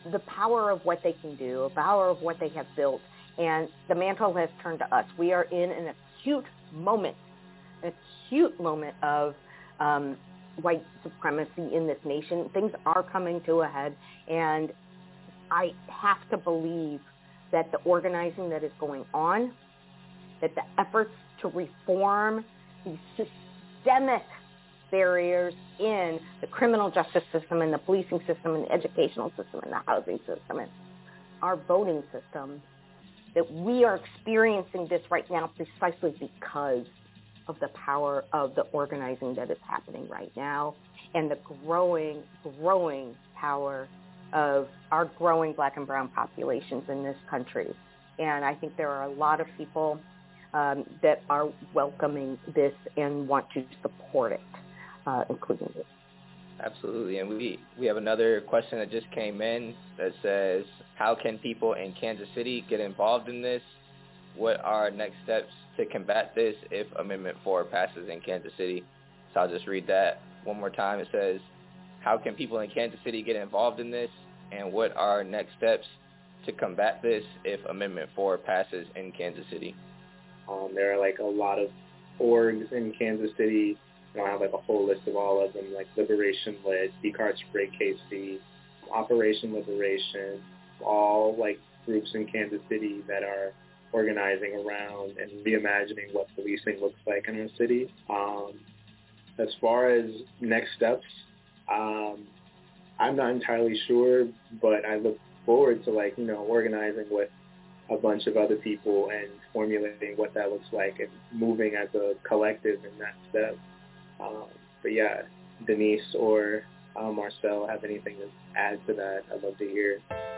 the power of what they can do, the power of what they have built, and the mantle has turned to us. We are in an acute moment, an acute moment of um, white supremacy in this nation. Things are coming to a head, and I have to believe that the organizing that is going on, that the efforts to reform these systemic barriers in the criminal justice system and the policing system and the educational system and the housing system and our voting system, that we are experiencing this right now precisely because of the power of the organizing that is happening right now and the growing, growing power of our growing black and brown populations in this country. And I think there are a lot of people um, that are welcoming this and want to support it, uh, including you. Absolutely. And we, we have another question that just came in that says, how can people in Kansas City get involved in this? What are next steps to combat this if Amendment four passes in Kansas City? So I'll just read that one more time. It says, how can people in Kansas City get involved in this? And what are next steps to combat this if Amendment four passes in Kansas City? Um, there are like a lot of orgs in Kansas City. I don't have like a whole list of all of them, like Liberation Lit, Decarcerate K C, Operation Liberation, all like groups in Kansas City that are organizing around and reimagining what policing looks like in our city. Um, as far as next steps, um, I'm not entirely sure, but I look forward to like, you know, organizing with a bunch of other people and formulating what that looks like and moving as a collective in that step. Um, but yeah, Denise or uh, Marcel have anything to add to that, I'd love to hear.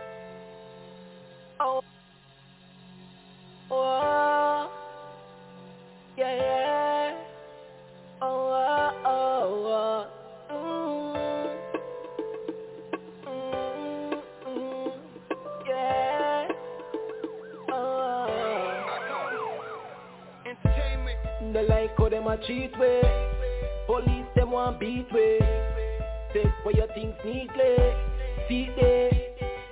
Oh, oh, yeah, yeah. Oh, oh, oh, oh. Mm, mm, mm, yeah. Oh. Entertainment. The like how them a cheat way. Police them want beat way. Take for your things neatly. See they.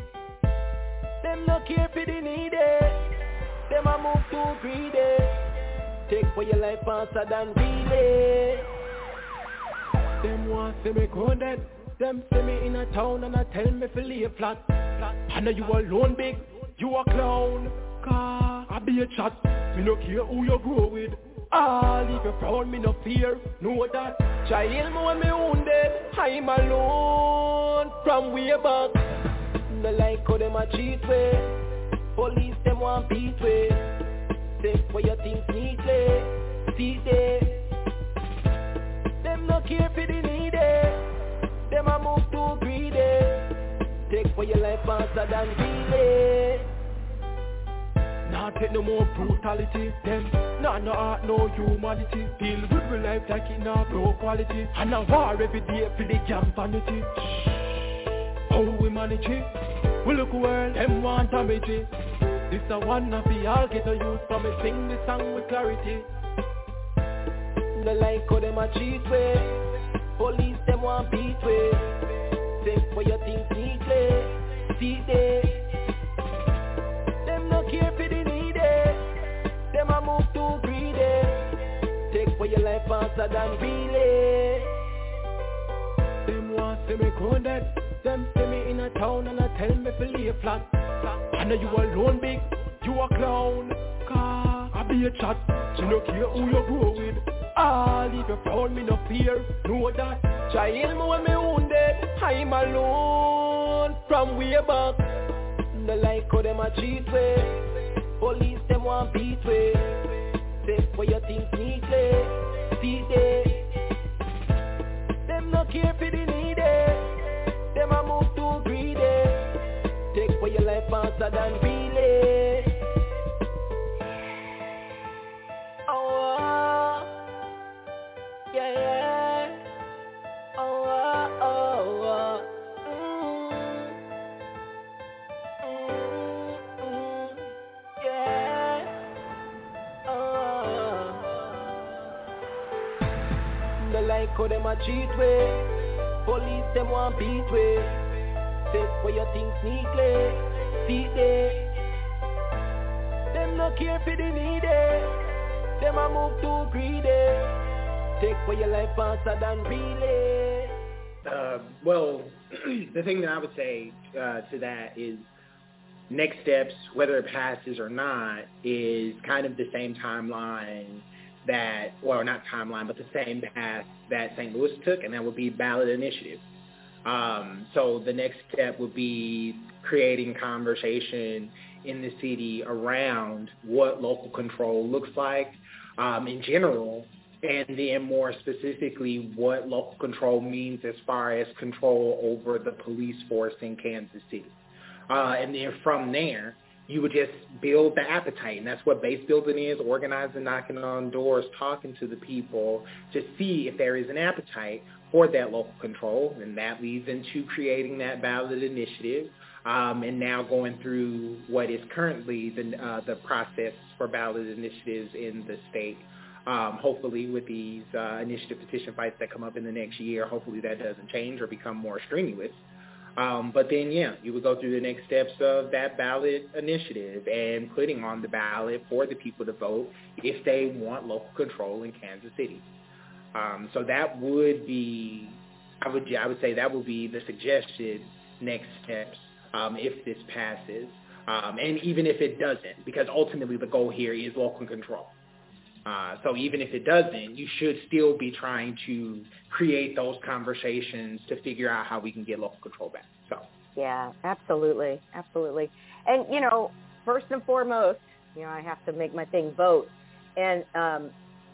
Them no care for the needy. Them a move too greedy. Take for your life faster than really. Them want see me grounded. Them see me in a town and I tell me to lay flat. I know you alone big, you a clown. Car, I be a chat. Me no care who you grow with. Ah, leave you proud, me no fear. Know that. Child me when me wounded. I'm alone from way back. The like how them a cheat way. Police them want beat way. Take for your things neatly. See they. Them no care for the needy. Them a move too greedy. Take for your life faster than really. Nah take no more brutality. Them nah no heart, no humanity. Deal with real life like in a low quality. And a war every day for the jam vanity. How we manage it? We look well, them want damage it. This a one of the all get a youth from me sing the song with clarity. The like how them a cheat way. Police them want beat way. Take for your things neatly. See they. Them no care for the needy. Them a move too greedy. Take for your life faster than really. Them want see me grounded. Them see me in a town and I tell me to lay flat. I know you alone big, you a clown. Car, I be a chat. You no care who you grow with. Ah, leave you proud, me no fear. Know that. Child me when me wounded. I'm alone from way back. The like how them a cheat way. Police them want beat way. Take for your things neatly. See they. Them no care for the needy. Them a move too greedy. Take for your life faster than really. Oh, yeah, yeah. Oh, oh, oh. Mm. Mm, mm, yeah. Oh. The like how them a cheat way. Police them want beat way. Take where you think sneakly, see they. Them no care for the needy. Them a move too greedy. Take where your life faster than really. Uh, well, the thing that I would say uh, to that is next steps, whether it passes or not, is kind of the same timeline that, well, not timeline, but the same path that Saint Louis took, and that would be ballot initiative. Um, so the next step would be creating conversation in the city around what local control looks like um, in general, and then more specifically what local control means as far as control over the police force in Kansas City. Uh, and then from there, you would just build the appetite, and that's what base building is, organizing, knocking on doors, talking to the people to see if there is an appetite for that local control, and that leads into creating that ballot initiative, um, and now going through what is currently the, uh, the process for ballot initiatives in the state. Um, hopefully with these uh, initiative petition fights that come up in the next year, hopefully that doesn't change or become more strenuous. Um, but then, yeah, you would go through the next steps of that ballot initiative and putting on the ballot for the people to vote if they want local control in Kansas City. Um, so that would be, I would, I would say that would be the suggested next steps um, if this passes, um, and even if it doesn't, because ultimately the goal here is local control. Uh, so even if it doesn't, you should still be trying to create those conversations to figure out how we can get local control back. So yeah, absolutely, absolutely. And you know, first and foremost, you know, I have to make my thing vote. And um,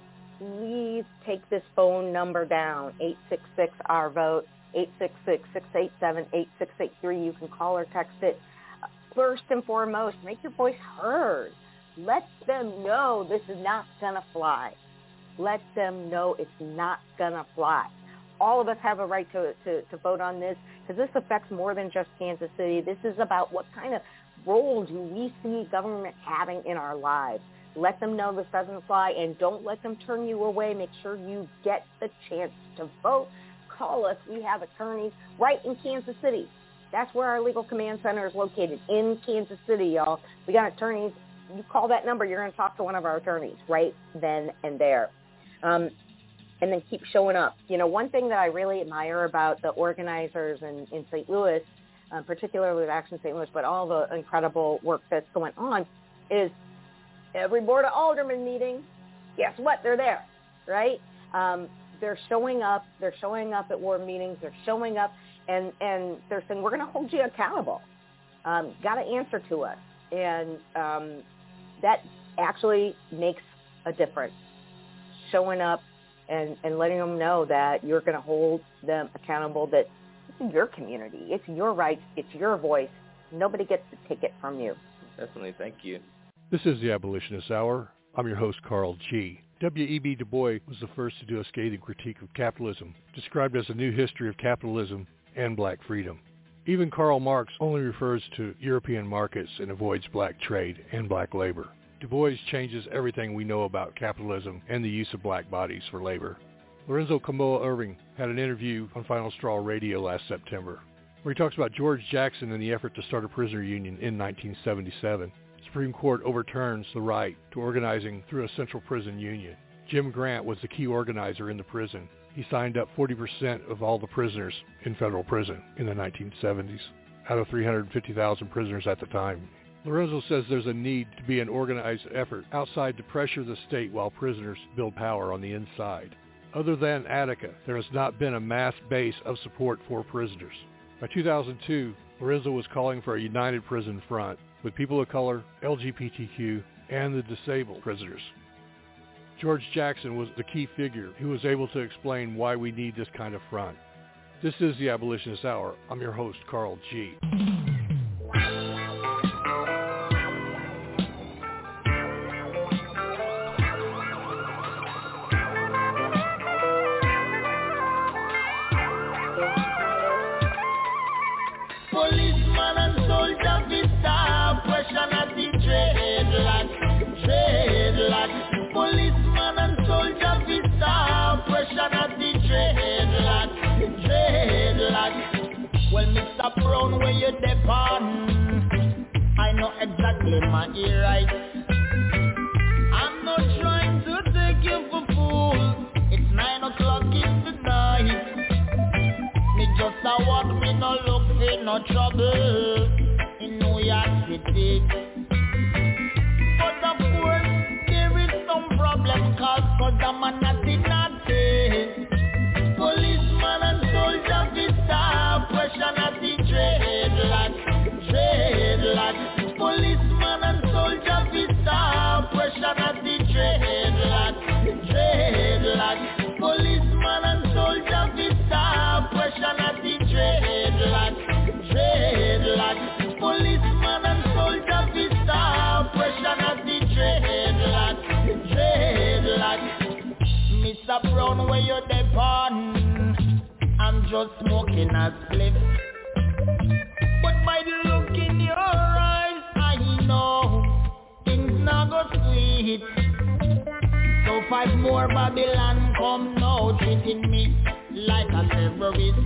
please take this phone number down: eight six six R vote, eight six six, six eight seven, eight six eight three. You can call or text it. First and foremost, make your voice heard. Let them know this is not going to fly. Let them know it's not going to fly. All of us have a right to, to, to vote on this because this affects more than just Kansas City. This is about what kind of role do we see government having in our lives. Let them know this doesn't fly, and don't let them turn you away. Make sure you get the chance to vote. Call us. We have attorneys right in Kansas City. That's where our legal command center is located, in Kansas City, y'all. We got attorneys. You call that number, you're going to talk to one of our attorneys right then and there. Um, and then keep showing up. You know, one thing that I really admire about the organizers in, in Saint Louis, um, particularly with Action Saint Louis, but all the incredible work that's going on, is every Board of Aldermen meeting, guess what? They're there, right? Um, they're showing up. They're showing up at ward meetings. They're showing up, and, and they're saying, we're going to hold you accountable. Um, got to answer to us. And um, that actually makes a difference, showing up and, and letting them know that you're going to hold them accountable, that it's your community. It's your rights. It's your voice. Nobody gets to take it from you. Definitely. Thank you. This is the Abolitionist Hour. I'm your host, Carl G. W E B Du Bois was the first to do a scathing critique of capitalism, described as a new history of capitalism and black freedom. Even Karl Marx only refers to European markets and avoids black trade and black labor. Du Bois changes everything we know about capitalism and the use of black bodies for labor. Lorenzo Camoa Irving had an interview on Final Straw Radio last September, where he talks about George Jackson and the effort to start a prisoner union in nineteen seventy-seven. The Supreme Court overturns the right to organizing through a central prison union. Jim Grant was the key organizer in the prison. He signed up forty percent of all the prisoners in federal prison in the nineteen seventies, out of three hundred fifty thousand prisoners at the time. Lorenzo says there's a need to be an organized effort outside to pressure the state while prisoners build power on the inside. Other than Attica, there has not been a mass base of support for prisoners. By two thousand two, Lorenzo was calling for a united prison front with people of color, L G B T Q, and the disabled prisoners. George Jackson was the key figure who was able to explain why we need this kind of front. This is the Abolitionist Hour. I'm your host, Carl G. Policeman and soldier vista, pressure at the dreadlock, dreadlock. Policeman and soldier vista, pressure at the dreadlock, dreadlock. Well, Mister Brown, where you depend. I know exactly my ear right. I'm not trying to take you for fool. It's nine o'clock in the night. Me just a walk, me no look for no trouble in New York City. But of course, there is some problem cause cause I'm a naughty naughty. Policeman and soldier be stop, pressure naughty dreadlock, dreadlock. Policeman and soldier be stop, pressure naughty dreadlock, dreadlock. Policeman and soldier be stop, pressure naughty dreadlock, dreadlock. Policeman and soldier be stop, pressure naughty dreadlock, dreadlock. Mister Brown, where you depend? I'm just smoking a spliff. But by the look in your eyes, I know things not go sweet. So five more Babylon come now, treating me like a terrorist.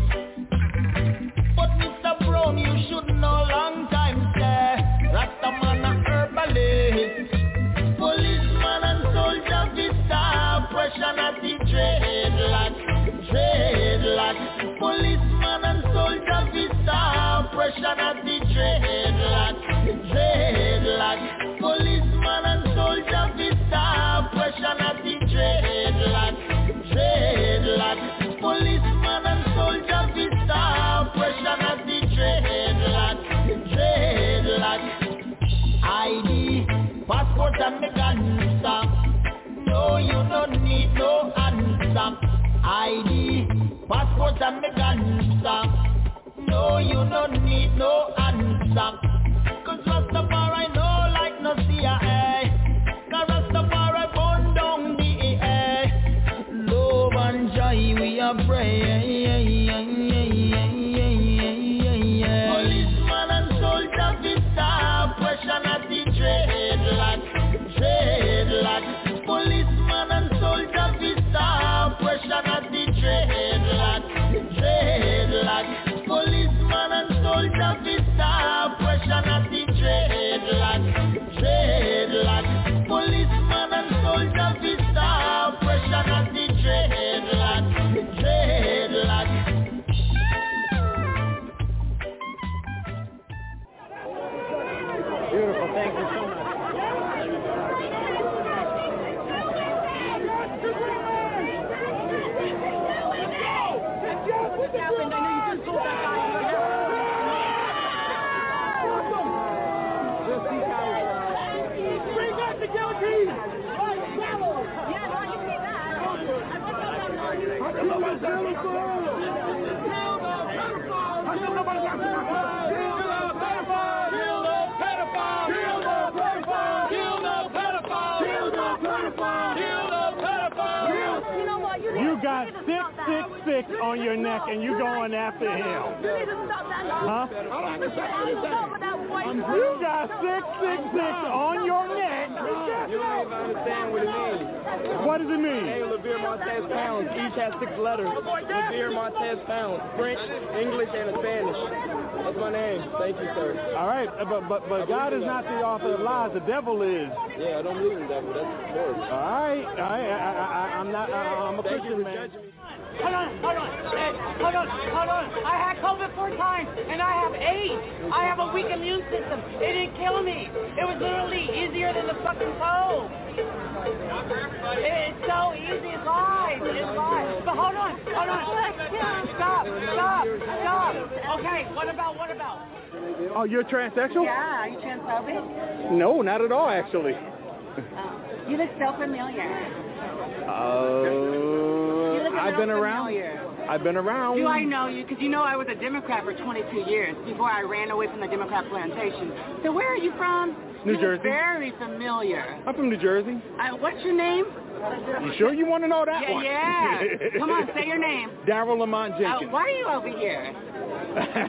But Mister Brown, you should know long time, sir. Rastaman a herbalist. Policeman and soldier be stop, pressure naughty dreadlock, dreadlock. Policeman and soldier be stop, pressure naughty dreadlock, dreadlock. Policeman and soldier be stop, pressure naughty dreadlock, dreadlock. Policeman and soldier be stop, pressure naughty dreadlock, dreadlock. I D, passport and the gun stop. No, you don't need no answer. I D, passport and the gun stop. No, you don't need no answer. Cause Rastafari no like no C I A. Cause Rastafari burn down the A A. Love and joy we are praying. Policeman and soldier be stop, pressure naughty dreadlock, dreadlock. Policeman and soldier be stop, pressure naughty dreadlock, dreadlock. Policeman and soldier be stop, pressure naughty dreadlock, dreadlock. Policeman and soldier be stop, pressure naughty dreadlock, dreadlock. Beautiful, thank you so much. What happened? I know you just told that guy. Bring back the guillotine! Yeah, no, you say that. I want You got six six six on your neck and you going after him. Huh? You got six six six on your neck. You don't even understand what it means. What does it mean? Hey, Levere Montez Pounds. Each has six letters. Levere Montez Pounds. French, English, and Spanish. That's my name. Thank you, sir. All right, but but but God is not the author of lies. The devil is. Yeah, I don't believe in the devil. That's the Lord. All right, all right. I, I, I, I'm not. I, I'm a Thank Christian you for man. judging me. Hold on, hold on, hey, hold on, hold on. I had COVID four times, and I have AIDS. I have a weak immune system. It didn't kill me. It was literally easier than the fucking cold. It's so easy. It's lies. It's lies. But hold on, hold on. Stop, stop, stop. Okay, what about, what about? Oh, you're transsexual? Yeah, are you transphobic? No, not at all, actually. Oh, you look so familiar. Oh, You look a I've little been around. familiar. I've been around. Do I know you? Because you know I was a Democrat for twenty-two years before I ran away from the Democrat plantation. So where are you from? New you Jersey. Look very familiar. I'm from New Jersey. Uh, what's your name? You sure you want to know that yeah, one? Yeah. Come on, say your name. Darrell Lamont Jenkins. Uh, why are you over here?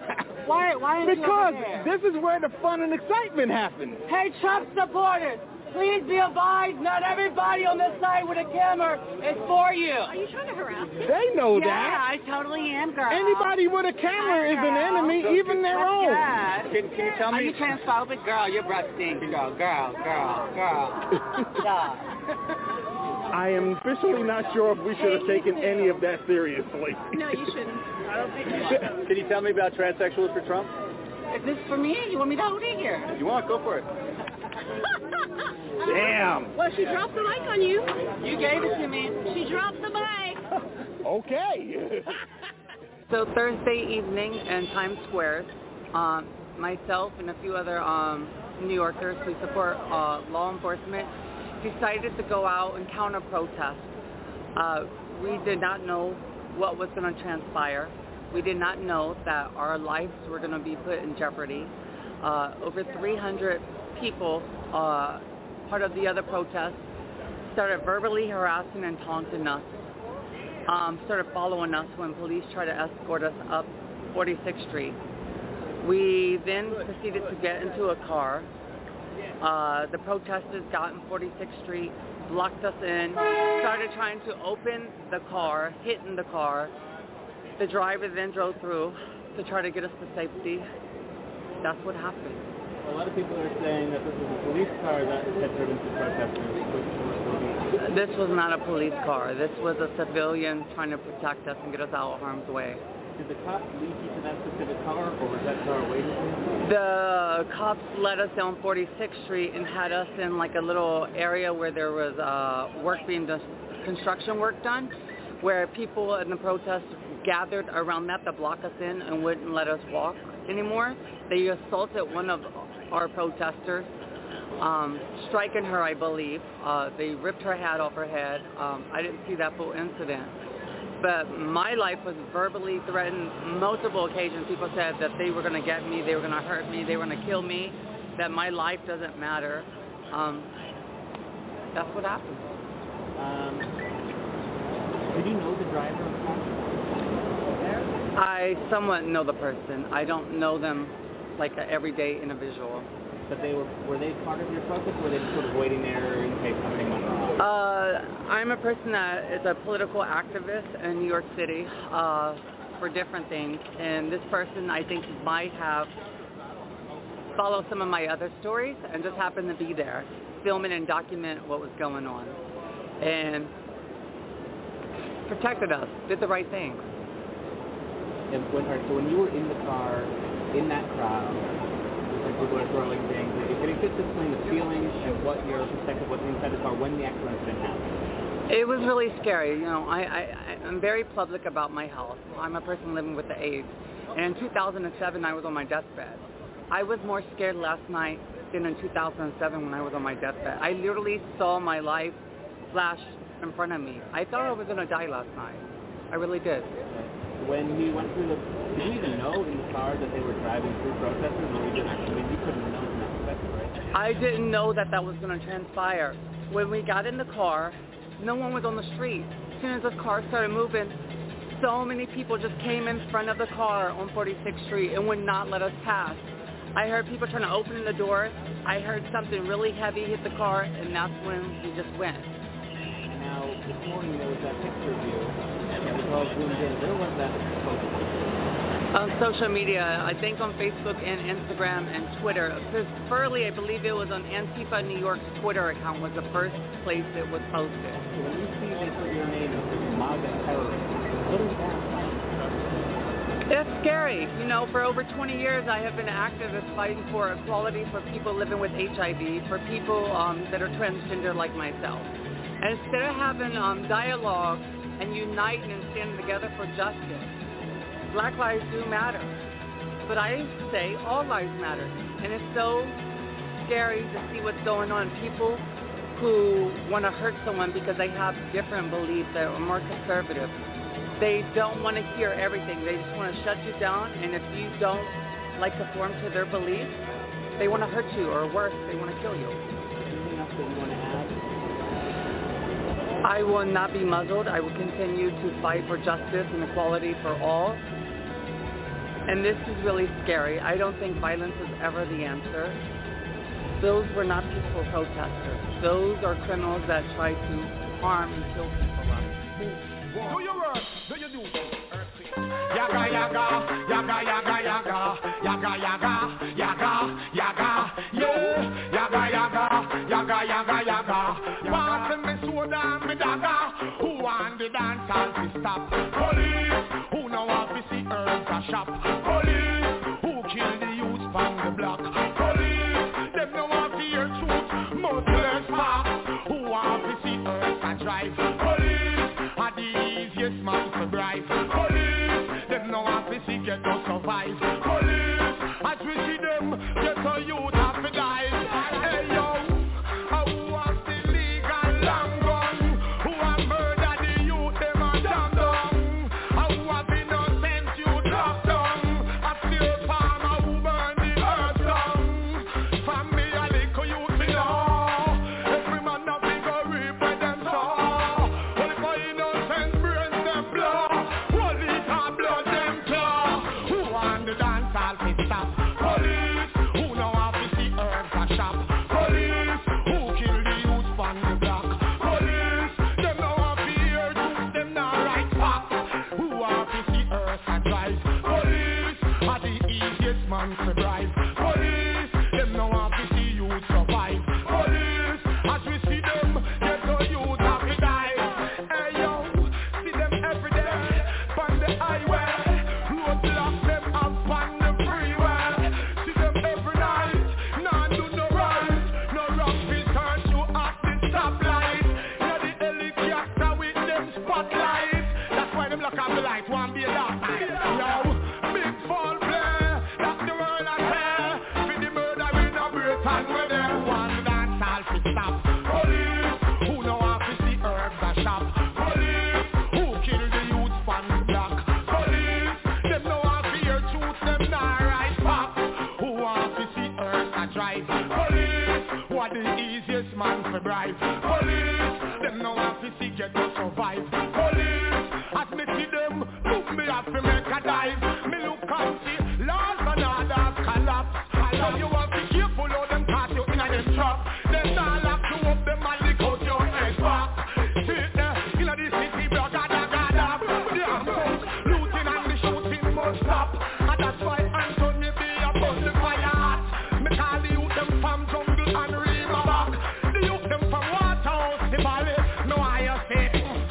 why? Why are you Because over there? this is where the fun and excitement happens. Hey, Trump supporters, Please be advised, not everybody on this side with a camera is for you. Are you trying to harass me? They know yeah, that. Yeah, I totally am, girl. Anybody with a camera is an enemy, So, even their own. Yeah. Can, can you tell me? Are you transphobic? Girl, your breath stinks. Girl, girl, girl, girl. Stop. I am officially not sure if we should have taken any of that seriously. No, you shouldn't. I don't think you should. Can you tell me about transsexuals for Trump? Is this for me? You want me to hold it here? If you want, go for it. Damn. Well, she dropped the mic on you. You gave it to me. She dropped the mic. Okay. So Thursday evening in Times Square, um, myself and a few other um, New Yorkers who support uh, law enforcement decided to go out and counter-protest. Uh, we did not know what was going to transpire. We did not know that our lives were going to be put in jeopardy. Uh, over three hundred people, uh, part of the other protests, started verbally harassing and taunting us, um, started following us when police tried to escort us up forty-sixth Street. We then proceeded to get into a car. Uh, the protesters got in forty-sixth Street, blocked us in, started trying to open the car, hitting the car. The driver then drove through to try to get us to safety. That's what happened. A lot of people are saying that this was a police car that had driven some protesters. This was not a police car. This was a civilian trying to protect us and get us out of harm's way. Did the cops lead you to that specific car, or was that car waiting for you? The cops led us down forty-sixth Street and had us in like a little area where there was uh, work being done, construction work done, where people in the protest gathered around that to block us in and wouldn't let us walk anymore. They assaulted one of our protesters, um, striking her, I believe. Uh, they ripped her hat off her head. Um, I didn't see that full incident. But my life was verbally threatened multiple occasions. People said that they were going to get me, they were going to hurt me, they were going to kill me, that my life doesn't matter. Um, that's what happened. Um, did you know the driver of the car? I somewhat know the person. I don't know them like an everyday individual. But they were, were they part of your protest, or were they just sort of waiting there in case something went wrong? Uh, I'm a person that is a political activist in New York City uh, for different things. And this person, I think, might have followed some of my other stories and just happened to be there, filming and document what was going on. And protected us, did the right thing. And when, so when you were in the car, in that crowd, and people are throwing things, can you just explain the feeling and what your perspective was inside the car when the actual incident happened? It was really scary. You know, I, I, I'm very public about my health. I'm a person living with the AIDS. And in two thousand seven, I was on my deathbed. I was more scared last night than in two thousand seven when I was on my deathbed. I literally saw my life flash in front of me. I thought I was going to die last night. I really did. When we went through the, did you even know in the car that they were driving through protesters, or you didn't? I mean, you couldn't know from that perspective, right? I didn't know that that was going to transpire. When we got in the car, no one was on the street. As soon as the car started moving, so many people just came in front of the car on forty-sixth Street and would not let us pass. I heard people trying to open the door. I heard something really heavy hit the car, and that's when we just went. Now, this morning there was that picture of you. It was all zoomed in. Where was that posted? On social media, I think on Facebook and Instagram and Twitter. Preferably, I believe it was on Antifa New York's Twitter account was the first place it was posted. So when you see they put your name as MAGA terrorist, what is that? It's scary. You know, for over twenty years, I have been an activist fighting for equality for people living with H I V, for people um, that are transgender like myself. And instead of having um, dialogue and uniting and standing together for justice, Black lives do matter. But I say all lives matter. And it's so scary to see what's going on. People who want to hurt someone because they have different beliefs that are more conservative. They don't want to hear everything. They just want to shut you down. And if you don't like conform to their beliefs, they want to hurt you, or worse, they want to kill you. Anything else that you want to add? I will not be muzzled. I will continue to fight for justice and equality for all. And this is really scary. I don't think violence is ever the answer. Those were not peaceful protesters. Those are criminals that try to harm and kill people. Do your work, do your duty. Yaga yaga, yaga yaga yaga, yaga yaga, yaga yaga, yeah. Yaga yaga, yaga yaga yaga. Passing me soda and me dagger. Who want the dance hall to stop? Police, who know how to see herbs a shop? Police, who kill the youth from the block? Police, them know how to hear truth, most less facts. Who want to see herbs a drive? Police, are the easiest man to bribe. Police, them know how to see get to survive. Police, as we see them, get a youth have to die. Hey yo, who has the legal long gun? Who have murdered the youth, them a damn down. Who have innocent youth locked down. A still farmer who burn the earth down. From me a little youth me know. Every man a big a reap where them sow. Only for innocent brains them blow. Only for blood them claw. Who want the dance hall to stop? Police, who know how to see herbs a shop? Police, who kill the youth from the block? Police, them know how to hear truth, them not right facts. Who want to see herbs a drive? Police, are the easiest man to bribe. Police, them know how to see youth survive. Police, as we see them, get the youth have to die. Hey yo, see them every day, on the highway. Roadblock them up on the freeway. See them every night, nah do no right. No rock fish turn you at the stoplight. Yeah, the helicopter with them spotlights. That's why them lock up the light, one be a dark night. Yo, big fall play, that's the word I say. For the murder we no break and we there. One dance hall to stop. Police, who know how to see herbs a shop. Police, who kill the youth from the block. Police, them know how to hear truth, them not right back. Who want to see herbs a drive. Police, what the easiest man to bribe. Police, them know how to see get to survive. Police, as me see them, look me have to make a dive. Me look and see laws and others collapse. So you have to be careful how them caught you in a them trap. Them not lock you up, them and lick out your head back. See there, in the city, bro, gada gada. The arms looting and the shooting must stop. And that's why Anthony be above the fire hot. Me call the youth them from jungle and river back. The youth them from Waterhouse, the valley, no I say.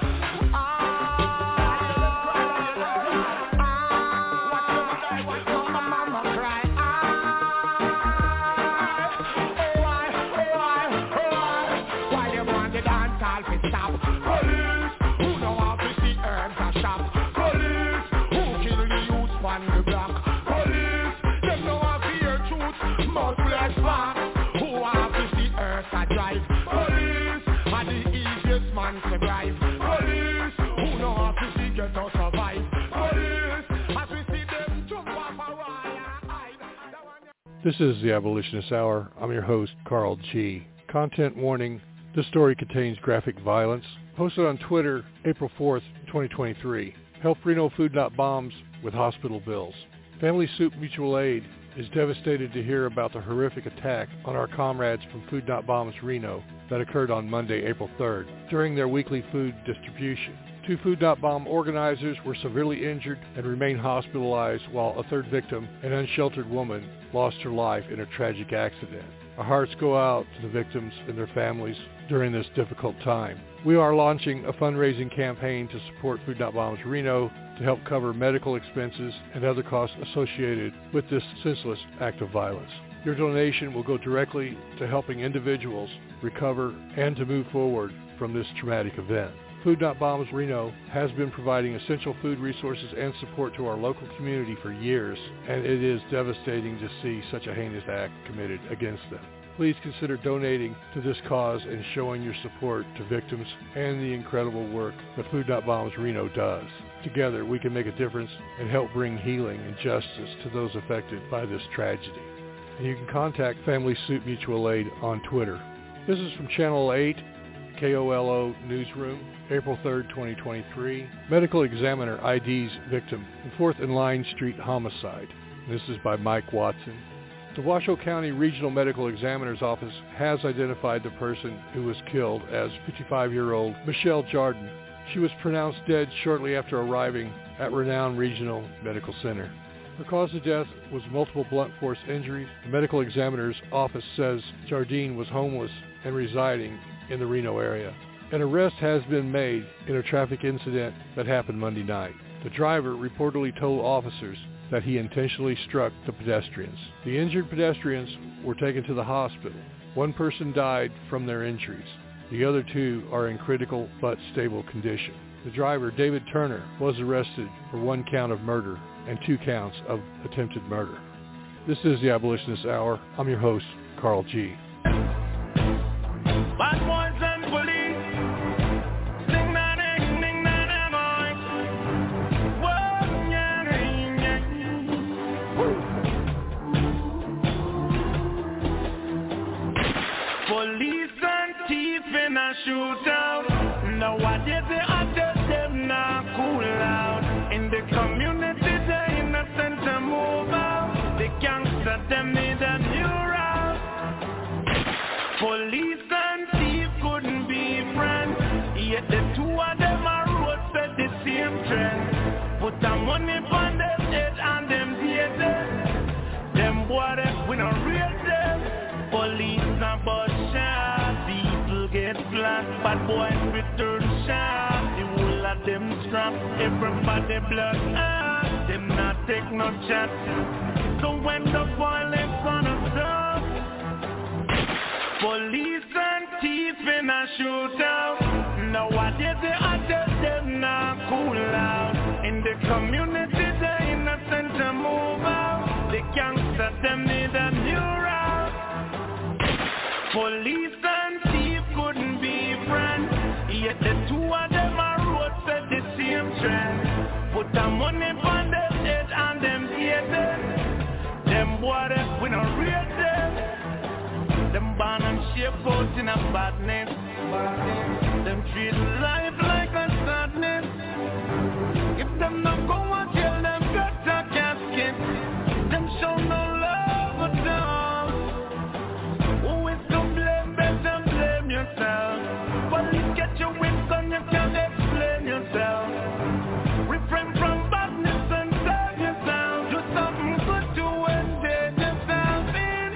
This is the Abolitionist Hour. I'm your host, Carl G. Content warning. This story contains graphic violence. Posted on Twitter, April fourth, twenty twenty-three. Help Reno Food Not Bombs with hospital bills. Family Soup Mutual Aid is devastated to hear about the horrific attack on our comrades from Food Not Bombs Reno that occurred on Monday, April third, during their weekly food distribution. Two Food Not Bomb organizers were severely injured and remain hospitalized, while a third victim, an unsheltered woman, lost her life in a tragic accident. Our hearts go out to the victims and their families during this difficult time. We are launching a fundraising campaign to support Food Not Bombs Reno to help cover medical expenses and other costs associated with this senseless act of violence. Your donation will go directly to helping individuals recover and to move forward from this traumatic event. Food Not Bombs Reno has been providing essential food resources and support to our local community for years, and it is devastating to see such a heinous act committed against them. Please consider donating to this cause and showing your support to victims and the incredible work that Food Not Bombs Reno does. Together, we can make a difference and help bring healing and justice to those affected by this tragedy. And you can contact Family Soup Mutual Aid on Twitter. This is from Channel eight, K O L O Newsroom, April third, twenty twenty-three. Medical examiner I Ds victim in fourth and Line Street homicide. This is by Mike Watson. The Washoe County Regional Medical Examiner's Office has identified the person who was killed as fifty-five-year-old Michelle Jardin. She was pronounced dead shortly after arriving at Renown Regional Medical Center. Her cause of death was multiple blunt force injuries. The medical examiner's office says Jardine was homeless and residing in the Reno area. An arrest has been made in a traffic incident that happened Monday night. The driver reportedly told officers that he intentionally struck the pedestrians. The injured pedestrians were taken to the hospital. One person died from their injuries. The other two are in critical but stable condition. The driver, David Turner, was arrested for one count of murder and two counts of attempted murder. This is the Abolitionist Hour. I'm your host, Carl G. Bad boys and police. Ding da ding, ding da da boy. Whoa, yeah, yeah, yeah. Police and thief in a shootout. Nowadays they are just them not cool out. In the community they innocent to move out. The gangsters them need a new route. Police and thief couldn't be friends. Yet the two of them are road set the same trend. Put the money on them head and them theater. Them boys we no real them. Police and bus sharp. People get flat. Bad boys return sharp. The whole of them strap. Everybody blood ah. Them not take no chat. So when the violence gonna stop? Police and thief in a shootout. Nowadays they are just them not cool out. In the community they innocent to move out. The gangsters them need a new route. Police and thief couldn't be friends. Yet the two of them are road set the same trend. Put the money on them head and them theater. Them boys we no rate them. Them born and shape out in a badness. Them treat life like a sadness. If them not go and tell them got a casket, them show no love at all. Who is to blame? Better blame yourself. Police get your whips and you can't explain yourself. Refrain from badness and save yourself. Do something good to entertain yourself in.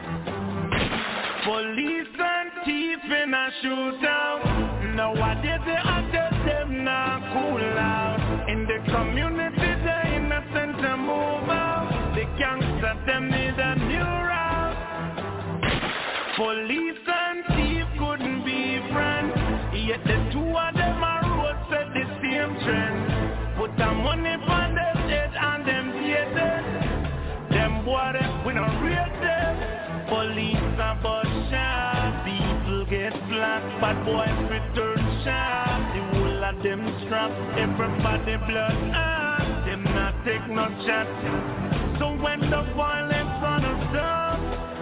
Police and thief in a shootout. Nowadays they are just them not cool out. In the community they innocent to move out. The gangsters them need a new route. Police and thief couldn't be friends. Yet the two of them are road set the same trend. Put the money on them head and them theater. Them boys we no rate them. Police and bus sharp. People get flat. Bad boys return sharp. The whole of them strap. Everybody blood ah. Them not take no chat. So when the violence gonna stop?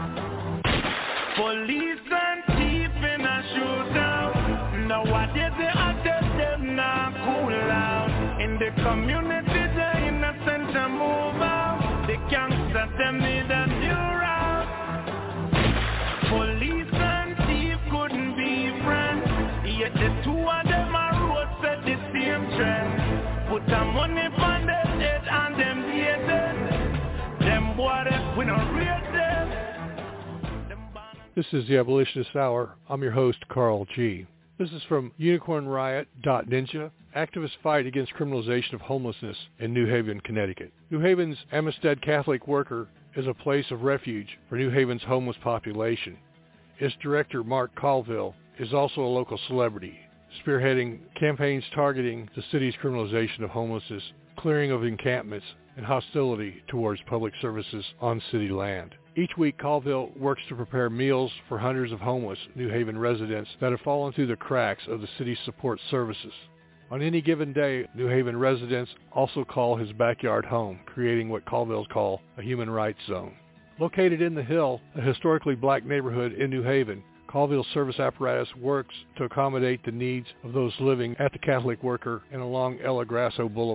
Police and thief in a shootout. Nowadays they are just them not cool out. In the community they innocent to move out. The gangsters them need a new route. Police and thief couldn't be friends. Yet the two of them are road set the same trend. Put the money on them head and them theater. Them boys we no rate them. This is the Abolitionist Hour. I'm your host, Carl G. This is from unicorn riot dot ninja. Activists fight against criminalization of homelessness in New Haven, Connecticut. New Haven's Amistad Catholic Worker is a place of refuge for New Haven's homeless population. Its director, Mark Colville, is also a local celebrity, spearheading campaigns targeting the city's criminalization of homelessness, clearing of encampments, and hostility towards public services on city land. Each week, Colville works to prepare meals for hundreds of homeless New Haven residents that have fallen through the cracks of the city's support services. On any given day, New Haven residents also call his backyard home, creating what Colvilles call a human rights zone. Located in the Hill, a historically black neighborhood in New Haven, Colville's service apparatus works to accommodate the needs of those living at the Catholic Worker and along El Agrasso Boulevard.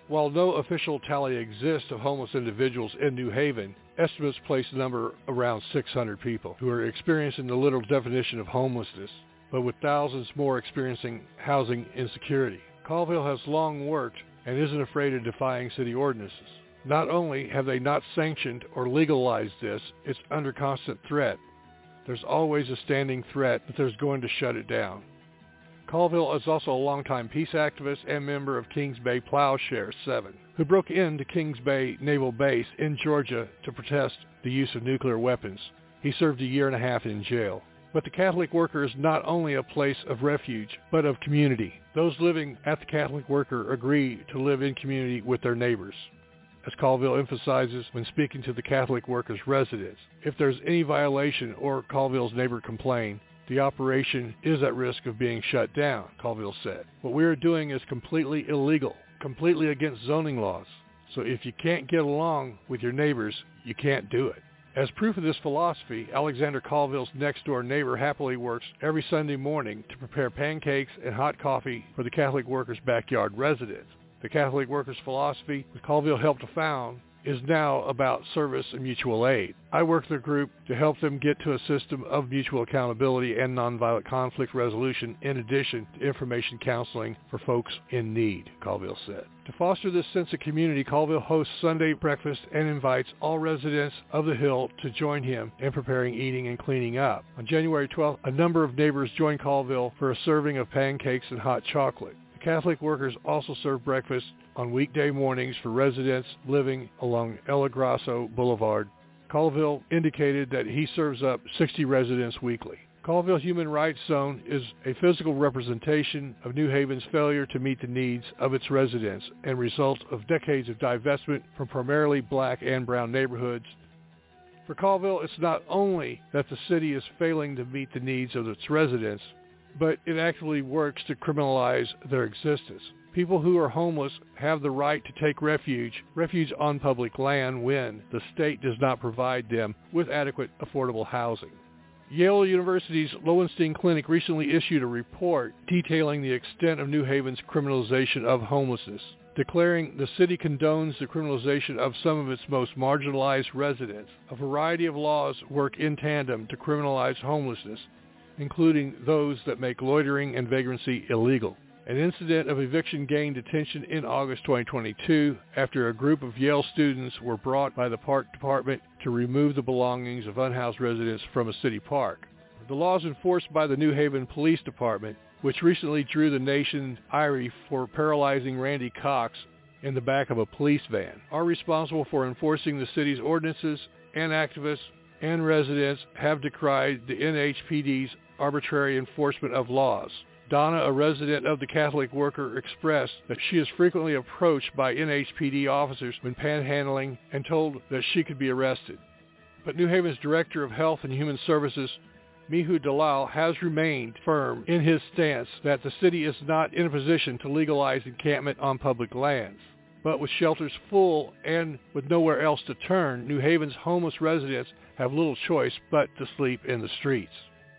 While no official tally exists of homeless individuals in New Haven, estimates place the number around six hundred people who are experiencing the literal definition of homelessness, but with thousands more experiencing housing insecurity. Colville has long worked and isn't afraid of defying city ordinances. Not only have they not sanctioned or legalized this, it's under constant threat. There's always a standing threat that there's going to shut it down. Colville is also a longtime peace activist and member of Kings Bay Plowshare seven, who broke into Kings Bay Naval Base in Georgia to protest the use of nuclear weapons. He served a year and a half in jail. But the Catholic Worker is not only a place of refuge, but of community. Those living at the Catholic Worker agree to live in community with their neighbors. As Colville emphasizes when speaking to the Catholic Workers' residents, if there's any violation or Colville's neighbor complain, the operation is at risk of being shut down, Colville said. What we are doing is completely illegal, completely against zoning laws. So if you can't get along with your neighbors, you can't do it. As proof of this philosophy, Alexander Colville's next-door neighbor happily works every Sunday morning to prepare pancakes and hot coffee for the Catholic Workers' backyard residents. The Catholic Workers' philosophy, which Colville helped to found, is now about service and mutual aid. I work with the group to help them get to a system of mutual accountability and nonviolent conflict resolution in addition to information counseling for folks in need, Colville said. To foster this sense of community, Colville hosts Sunday breakfast and invites all residents of the Hill to join him in preparing, eating, and cleaning up. On January twelfth, a number of neighbors joined Colville for a serving of pancakes and hot chocolate. The Catholic Workers also serve breakfast on weekday mornings for residents living along El Grasso Boulevard. Colville indicated that he serves up sixty residents weekly. Colville Human Rights Zone is a physical representation of New Haven's failure to meet the needs of its residents and result of decades of divestment from primarily black and brown neighborhoods. For Colville, it's not only that the city is failing to meet the needs of its residents, but it actively works to criminalize their existence. People who are homeless have the right to take refuge, refuge on public land when the state does not provide them with adequate affordable housing. Yale University's Lowenstein Clinic recently issued a report detailing the extent of New Haven's criminalization of homelessness, declaring the city condones the criminalization of some of its most marginalized residents. A variety of laws work in tandem to criminalize homelessness, including those that make loitering and vagrancy illegal. An incident of eviction gained attention in August twenty twenty-two after a group of Yale students were brought by the park department to remove the belongings of unhoused residents from a city park. The laws enforced by the New Haven Police Department, which recently drew the nation's ire for paralyzing Randy Cox in the back of a police van, are responsible for enforcing the city's ordinances, and activists and residents have decried the N H P D's arbitrary enforcement of laws. Donna, a resident of the Catholic Worker, expressed that she is frequently approached by N H P D officers when panhandling and told that she could be arrested. But New Haven's Director of Health and Human Services, Mihu Dalal, has remained firm in his stance that the city is not in a position to legalize encampment on public lands. But with shelters full and with nowhere else to turn, New Haven's homeless residents have little choice but to sleep in the streets.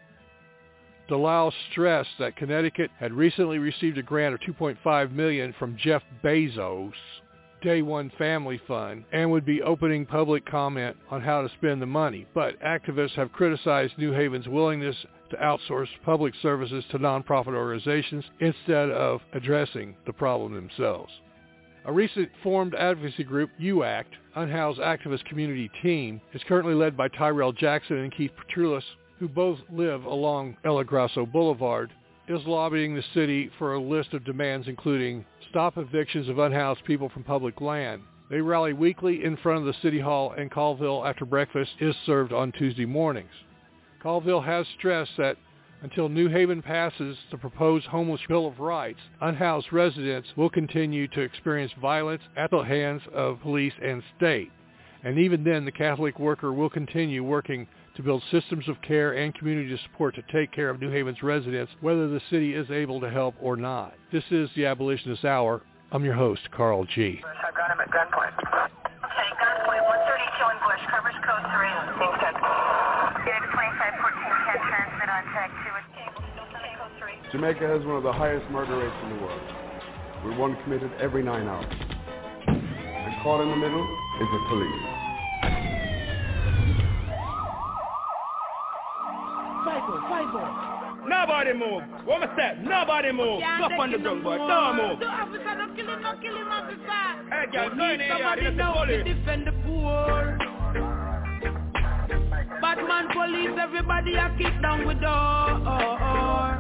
Dalal stressed that Connecticut had recently received a grant of two point five million dollars from Jeff Bezos' Day One Family Fund and would be opening public comment on how to spend the money. But activists have criticized New Haven's willingness to outsource public services to nonprofit organizations instead of addressing the problem themselves. A recent formed advocacy group, U ACT, Unhoused Activist Community Team, is currently led by Tyrell Jackson and Keith Petrulis, who both live along El Grasso Boulevard, is lobbying the city for a list of demands including stop evictions of unhoused people from public land. They rally weekly in front of the City Hall, and Colville after breakfast is served on Tuesday mornings. Colville has stressed that until New Haven passes the proposed Homeless Bill of Rights, unhoused residents will continue to experience violence at the hands of police and state. And even then, the Catholic Worker will continue working to build systems of care and community support to take care of New Haven's residents, whether the city is able to help or not. This is the Abolitionist Hour. I'm your host, Carl G. I've got him at gunpoint. Okay, gunpoint, one thirty-two in Bush, covers code three. twenty-five fourteen can transmit on tag two with code three. Jamaica has one of the highest murder rates in the world. We're one committed every nine hours. Caught in the middle is the police. Psycho, psycho. Nobody move. One step. Nobody move. Stop on the drug boy. Don't move. The officer don't kill him, don't kill him, officer. Hey, girl, We go in need here. somebody This is now to police. defend the poor. Batman police, everybody are kicked down with door.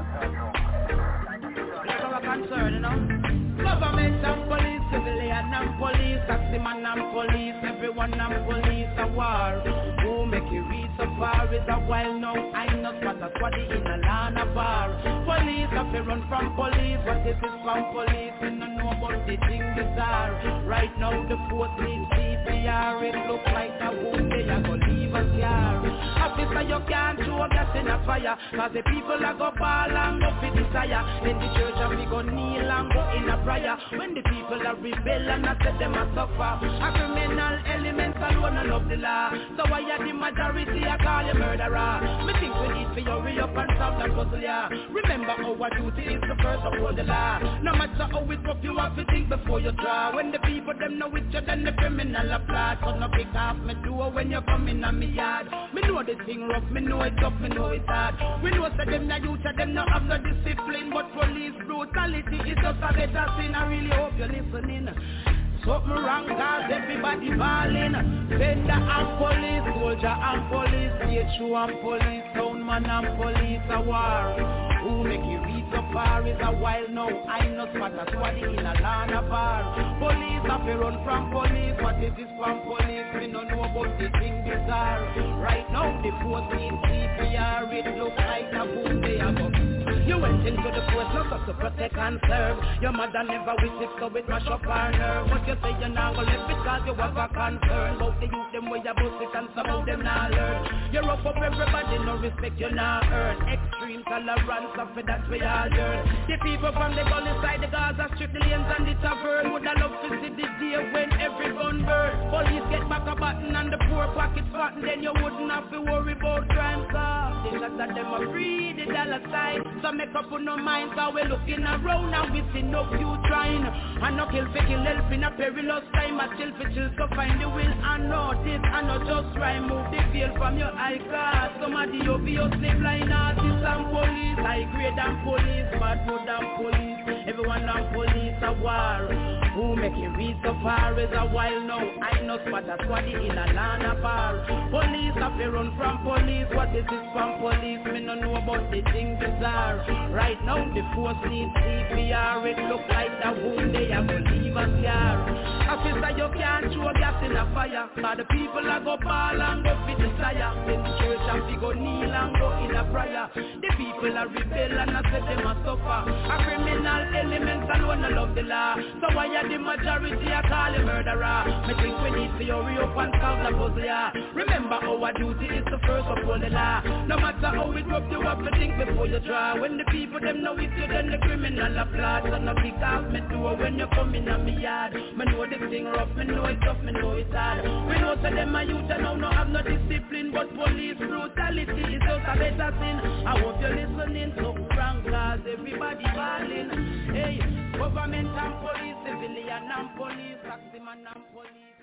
That's our concern, you know. Government and police, civilian and police, taximan and police, everyone and police, a war. Who make you read so far is a while now. I know spot a squaddy in a Lana bar. Police have to run from police, what is this from police? We don't know about the thing bizarre. Right now the force needs C P R. It look like a wound, they are gonna leave us here. Officer, you can't throw gas in a fire, cause the people are go ball and go for desire. In the church and we go kneel and go in a prayer. When the people are rebel and I said them a suffer. A criminal elements alone I love the law. So why are the majority I call you murderer? Me think we need to hurry up and solve that puzzle, yeah. Remember our duty is to first uphold the law. No matter how it's rough, you have to think before you draw. When the people them know it's you, then the criminal applaud. So no pick off me door when you come in on me yard. Me know the thing rough, me know it's tough, me know it's hard. We know say them na youth, them no have no discipline. But police brutality is just a better sin. I really hope you're listening. Something wrong cause everybody balling. Vendor and police, soldier and police, H U and police, townman and police, a war. Who make you read so far is a while now. I know spot a squaddy in a Lana bar. Police have to run from police. What is this from police? We don't know about the thing bizarre. Right now the force needs C P R. It looks like a boom they are go. You went into the force not just to protect and serve. Your mother never wishes so it mash up her nerve. What you say you now go live because you have a concern. Both the youth them way you bust it and some of them not learn. You rough up everybody, no respect you not earn. Extreme tolerance of it, that's where you all learn. The people from the gully side, the Gaza strip, the lanes and the tavern would have loved to see the day when every gun burn. Police get back a button and the poor pockets fat, and then you wouldn't have to worry about crime. The shots that them are free, the dollar sign. So make up on no mind, cause we're looking around and we see no few trying. And no kill for kill, help in a perilous time. A chill for chill, so find the will and notice. And not just try move the veil from your eye card. Some of the obviously blind artists and police, high grade and police, bad mood and police. Everyone on police a war. Who make you read so far is a while now. I know spot a squaddy in a Lana bar. Police have to run from police. What is this from police? Me no know about the thing bizarre. Right now the force needs C P R. It look like the wound they are gonna leave us here. Officer, you can't throw gas in a fire, but the people are go ball and go for desire. In the church and we go kneel and go in a prayer. The people are rebel and I say them a suffer. A criminal elements alone I love the law. So why are the majority I call you murderer? Me think we need to hurry up and solve the puzzle, yeah. Remember our duty is to first uphold the law. No matter how it rough, you have to think before you draw. When the people them know it's you, then the criminal applaud. So no pick off me door when you come in on me yard. Me know the thing rough, me know it's tough, me know it's hard. We know say them a youth and now no have no discipline, but police brutality is just a better sin. I hope you're listening to Frank, cause everybody balling. Hey, government and police, civilian and police, taximan and police.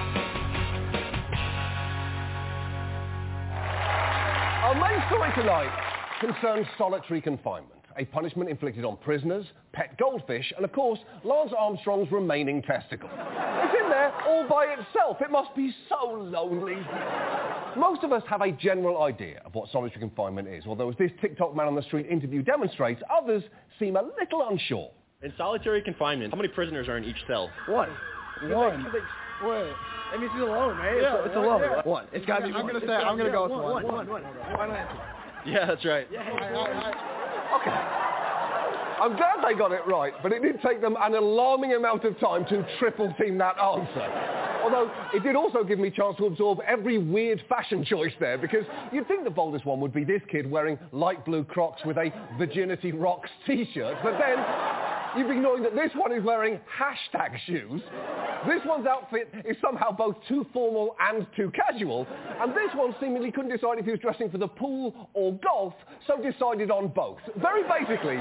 Our main story tonight concerns solitary confinement, a punishment inflicted on prisoners, pet goldfish, and of course, Lance Armstrong's remaining testicle. It's in there all by itself. It must be so lonely. Most of us have a general idea of what solitary confinement is, although as this TikTok man on the street interview demonstrates, others seem a little unsure. In solitary confinement, how many prisoners are in each cell? One. One. Wait. That means he's alone, right? Yeah, it's, it's alone. Yeah. One. It's got to be one. I'm going to say, I'm going to go with one. One, one, one. Why not? Yeah, that's right. Yeah, okay. I'm glad they got it right, but it did take them an alarming amount of time to triple team that answer. Although it did also give me a chance to absorb every weird fashion choice there, because you'd think the boldest one would be this kid wearing light blue Crocs with a Virginity Rocks t-shirt, but then you'd be ignoring that this one is wearing hashtag shoes. This one's outfit is somehow both too formal and too casual, and this one seemingly couldn't decide if he was dressing for the pool or golf, so decided on both. Very basically,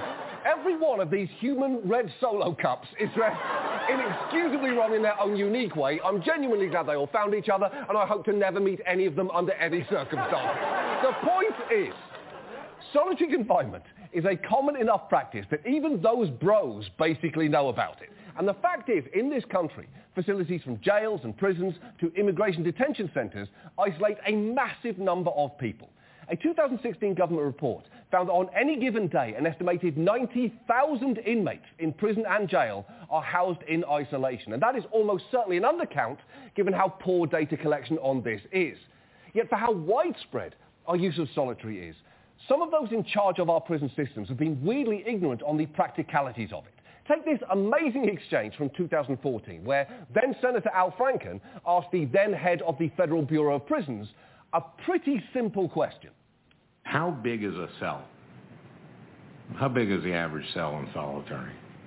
Every one of these human red Solo cups is dressed inexcusably wrong in their own unique way. I'm genuinely glad they all found each other, and I hope to never meet any of them under any circumstance. The point is, solitary confinement is a common enough practice that even those bros basically know about it. And the fact is, in this country, facilities from jails and prisons to immigration detention centres isolate a massive number of people. A two thousand sixteen government report found that on any given day, an estimated ninety thousand inmates in prison and jail are housed in isolation. And that is almost certainly an undercount, given how poor data collection on this is. Yet for how widespread our use of solitary is, some of those in charge of our prison systems have been weirdly ignorant on the practicalities of it. Take this amazing exchange from two thousand fourteen, where then Senator Al Franken asked the then head of the Federal Bureau of Prisons a pretty simple question. How big is a cell? How big is the average cell in solitary?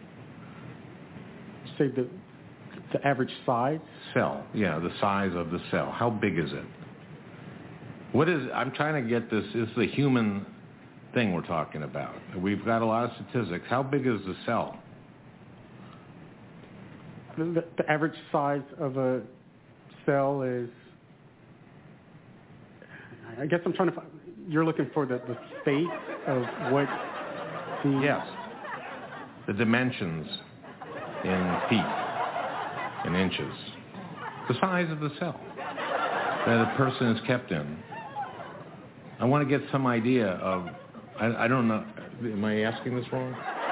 Say the, the average size? Cell, yeah, the size of the cell. How big is it? What is, I'm trying to get this, it's the human thing we're talking about. We've got a lot of statistics. How big is the cell? The, the average size of a cell is, I guess I'm trying to find, you're looking for the, the space of what the... Yes. The dimensions in feet, in inches. The size of the cell that a person is kept in. I want to get some idea of, I, I don't know, am I asking this wrong?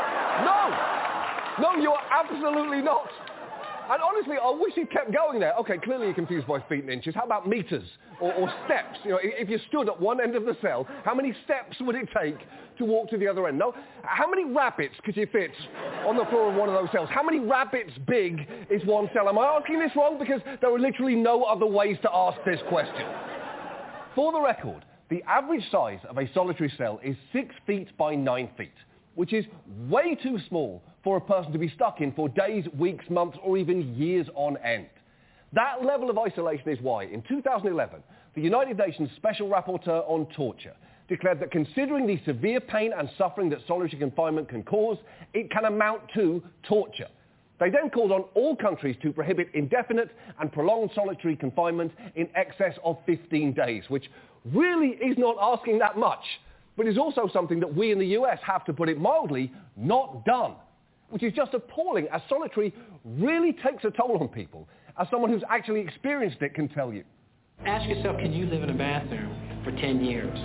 No! No, you're absolutely not. And honestly, I wish he'd kept going there. Okay, clearly you're confused by feet and inches. How about meters or, or steps? You know, if you stood at one end of the cell, how many steps would it take to walk to the other end? No? How many rabbits could you fit on the floor of one of those cells? How many rabbits big is one cell? Am I asking this wrong? Because there are literally no other ways to ask this question. For the record, the average size of a solitary cell is six feet by nine feet, which is way too small for a person to be stuck in for days, weeks, months, or even years on end. That level of isolation is why, in two thousand eleven, the United Nations Special Rapporteur on Torture declared that considering the severe pain and suffering that solitary confinement can cause, it can amount to torture. They then called on all countries to prohibit indefinite and prolonged solitary confinement in excess of fifteen days, which really is not asking that much, but is also something that we in the U S have, to put it mildly, not done, which is just appalling, as solitary really takes a toll on people, as someone who's actually experienced it can tell you. Ask yourself, can you live in a bathroom for ten years?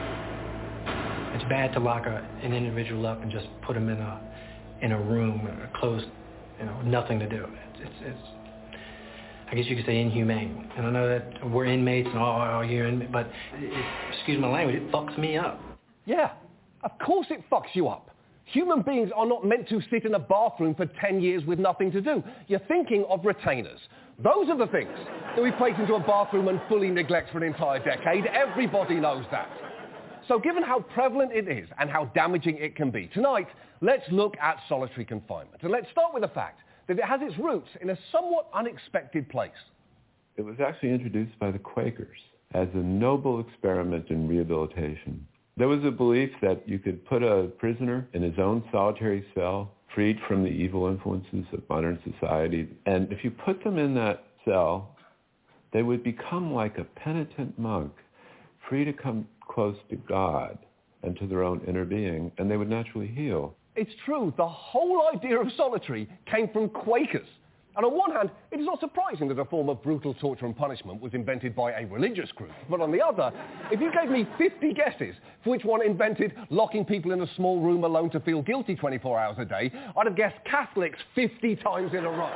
It's bad to lock a, an individual up and just put them in a, in a room, a closed, you know, nothing to do. It's, it's, it's, I guess you could say inhumane. And I know that we're inmates and all, all you're in, but it, excuse my language, it fucks me up. Yeah, of course it fucks you up. Human beings are not meant to sit in a bathroom for ten years with nothing to do. You're thinking of retainers. Those are the things that we place into a bathroom and fully neglect for an entire decade. Everybody knows that. So given how prevalent it is and how damaging it can be, tonight, let's look at solitary confinement. And let's start with the fact that it has its roots in a somewhat unexpected place. It was actually introduced by the Quakers as a noble experiment in rehabilitation. There was a belief that you could put a prisoner in his own solitary cell, freed from the evil influences of modern society, and if you put them in that cell, they would become like a penitent monk, free to come close to God and to their own inner being, and they would naturally heal. It's true, the whole idea of solitary came from Quakers. And on one hand, it is not surprising that a form of brutal torture and punishment was invented by a religious group. But on the other, if you gave me fifty guesses for which one invented locking people in a small room alone to feel guilty twenty-four hours a day, I'd have guessed Catholics fifty times in a row.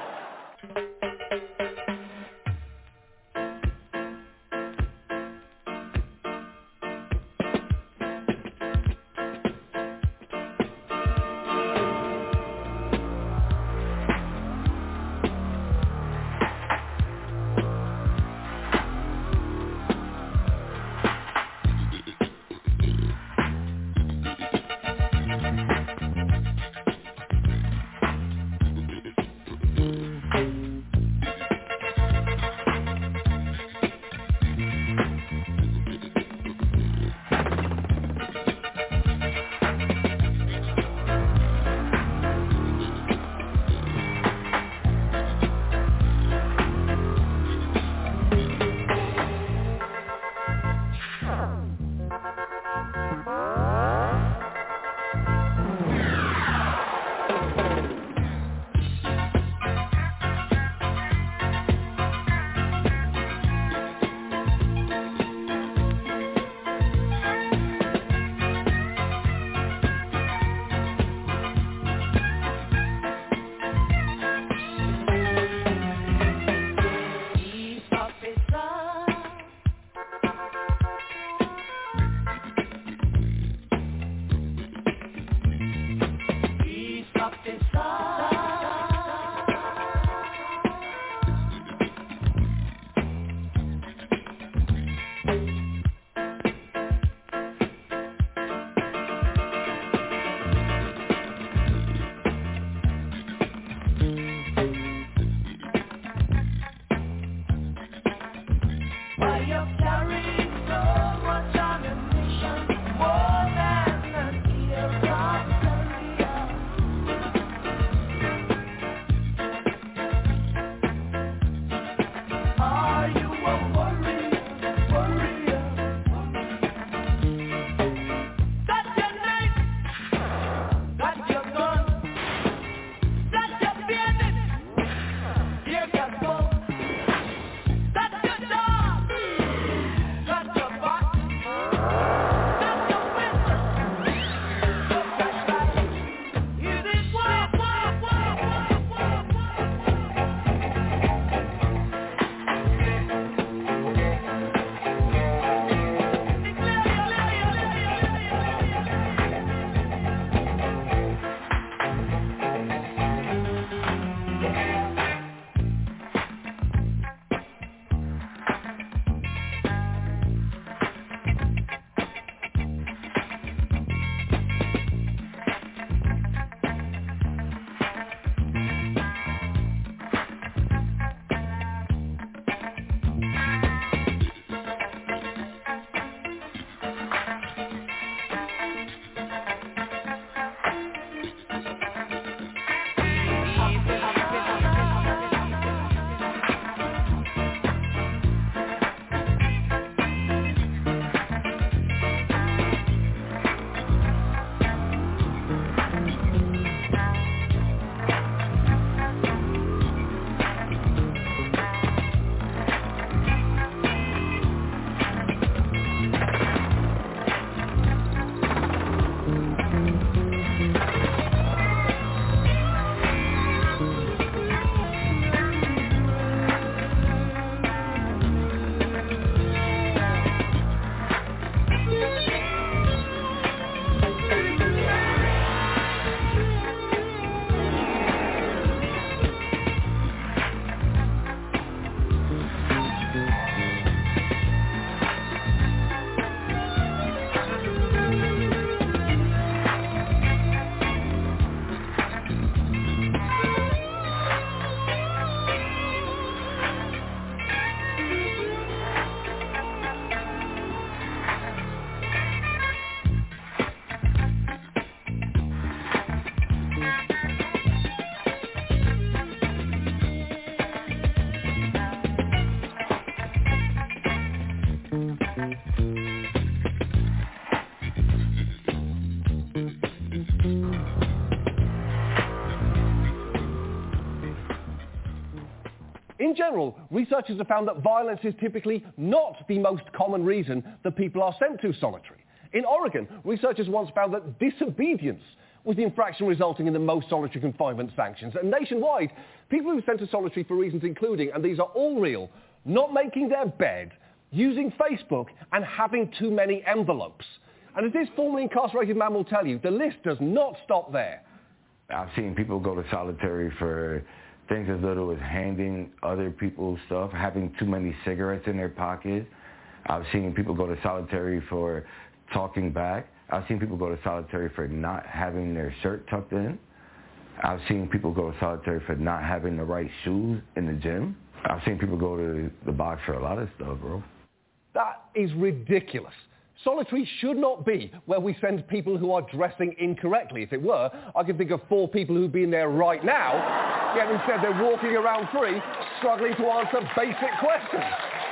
In general, researchers have found that violence is typically not the most common reason that people are sent to solitary. In Oregon, researchers once found that disobedience was the infraction resulting in the most solitary confinement sanctions. And nationwide, people who were sent to solitary for reasons including, and these are all real, not making their bed, using Facebook, and having too many envelopes. And as this formerly incarcerated man will tell you, the list does not stop there. I've seen people go to solitary for things as little as handing other people stuff, having too many cigarettes in their pocket. I've seen people go to solitary for talking back. I've seen people go to solitary for not having their shirt tucked in. I've seen people go to solitary for not having the right shoes in the gym. I've seen people go to the box for a lot of stuff, bro. That is ridiculous. Solitary should not be where we send people who are dressing incorrectly. If it were, I could think of four people who'd be in there right now, yet instead they're walking around free, struggling to answer basic questions.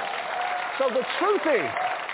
So the truth is,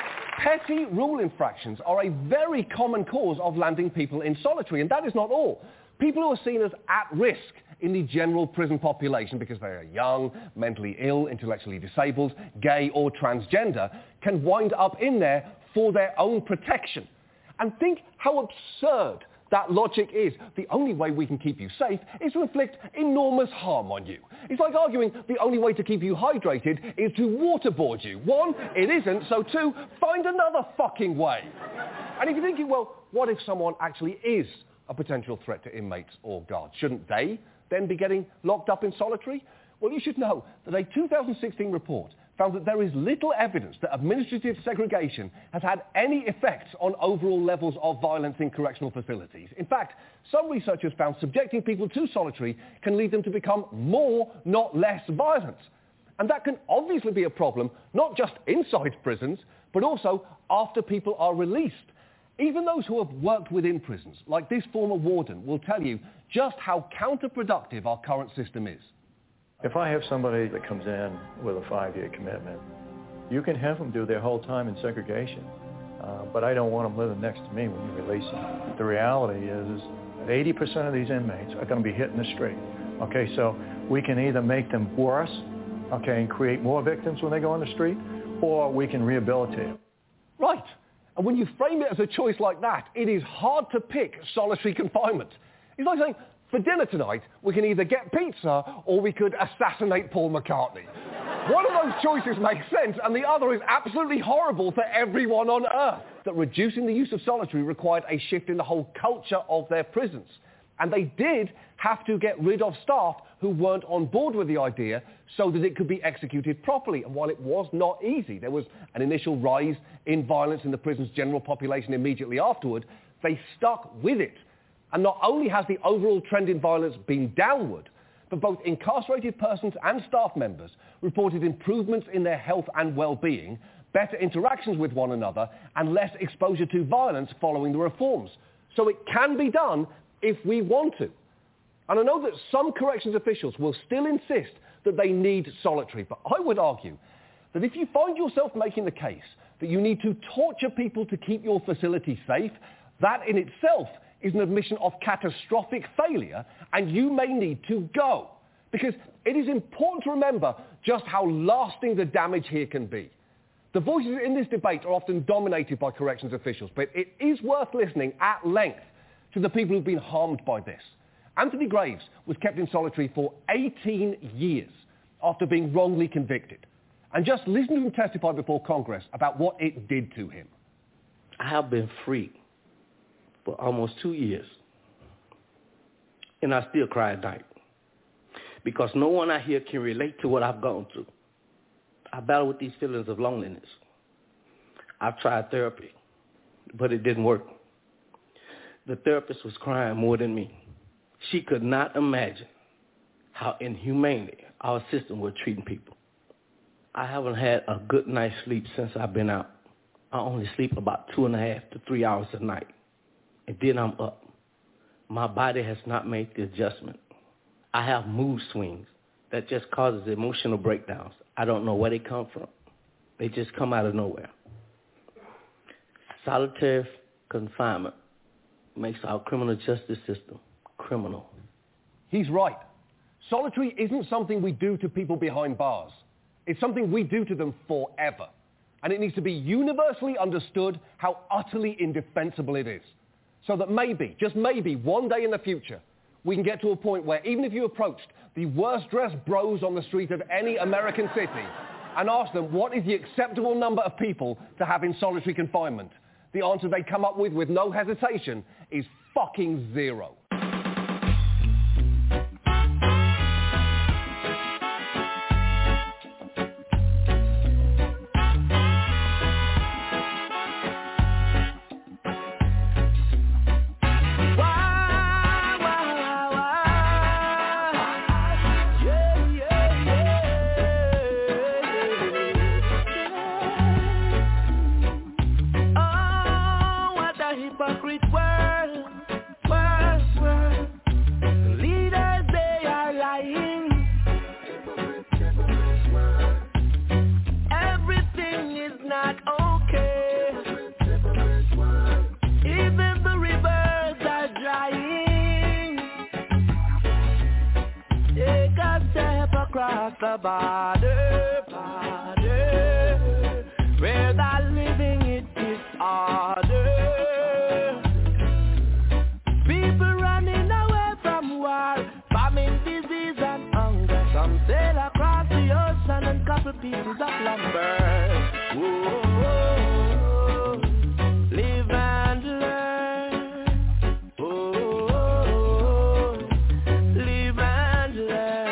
petty rule infractions are a very common cause of landing people in solitary, and that is not all. People who are seen as at risk in the general prison population because they are young, mentally ill, intellectually disabled, gay or transgender can wind up in there for their own protection. And think how absurd that logic is. The only way we can keep you safe is to inflict enormous harm on you. It's like arguing the only way to keep you hydrated is to waterboard you. One, it isn't, so two, find another fucking way. And if you're thinking, well, what if someone actually is a potential threat to inmates or guards? Shouldn't they then be getting locked up in solitary? Well, you should know that a two thousand sixteen report found that there is little evidence that administrative segregation has had any effects on overall levels of violence in correctional facilities. In fact, some researchers found subjecting people to solitary can lead them to become more, not less, violent. And that can obviously be a problem, not just inside prisons, but also after people are released. Even those who have worked within prisons, like this former warden, will tell you just how counterproductive our current system is. If I have somebody that comes in with a five-year commitment, you can have them do their whole time in segregation, uh, but I don't want them living next to me when you release them. The reality is, is that eighty percent of these inmates are going to be hitting the street. Okay, so we can either make them worse, okay, and create more victims when they go on the street, or we can rehabilitate them. Right. And when you frame it as a choice like that, it is hard to pick solitary confinement. It's like saying, for dinner tonight, we can either get pizza or we could assassinate Paul McCartney. One of those choices makes sense, and the other is absolutely horrible for everyone on earth. That reducing the use of solitary required a shift in the whole culture of their prisons. And they did have to get rid of staff who weren't on board with the idea so that it could be executed properly. And while it was not easy, there was an initial rise in violence in the prison's general population immediately afterward, they stuck with it. And not only has the overall trend in violence been downward, but both incarcerated persons and staff members reported improvements in their health and well-being, better interactions with one another, and less exposure to violence following the reforms. So it can be done if we want to. And I know that some corrections officials will still insist that they need solitary, but I would argue that if you find yourself making the case that you need to torture people to keep your facility safe, that in itself is an admission of catastrophic failure, and you may need to go. Because it is important to remember just how lasting the damage here can be. The voices in this debate are often dominated by corrections officials, but it is worth listening at length to the people who've been harmed by this. Anthony Graves was kept in solitary for eighteen years after being wrongly convicted. And just listen to him testify before Congress about what it did to him. I have been free for almost two years, and I still cry at night because no one out here can relate to what I've gone through. I battle with these feelings of loneliness. I've tried therapy, but it didn't work. The therapist was crying more than me. She could not imagine how inhumanely our system was treating people. I haven't had a good night's sleep since I've been out. I only sleep about two and a half to three hours a night. And then I'm up. My body has not made the adjustment. I have mood swings that just causes emotional breakdowns. I don't know where they come from. They just come out of nowhere. Solitary confinement makes our criminal justice system criminal. He's right. Solitary isn't something we do to people behind bars. It's something we do to them forever. And it needs to be universally understood how utterly indefensible it is. So that maybe, just maybe, one day in the future, we can get to a point where even if you approached the worst-dressed bros on the street of any American city and asked them what is the acceptable number of people to have in solitary confinement, the answer they come up with with no hesitation is fucking zero. The border, border, where they're living it is harder. People running away from war, famine, disease and hunger. Some sail across the ocean and couple pieces of lumber. Whoa, live and learn. Whoa, live and learn.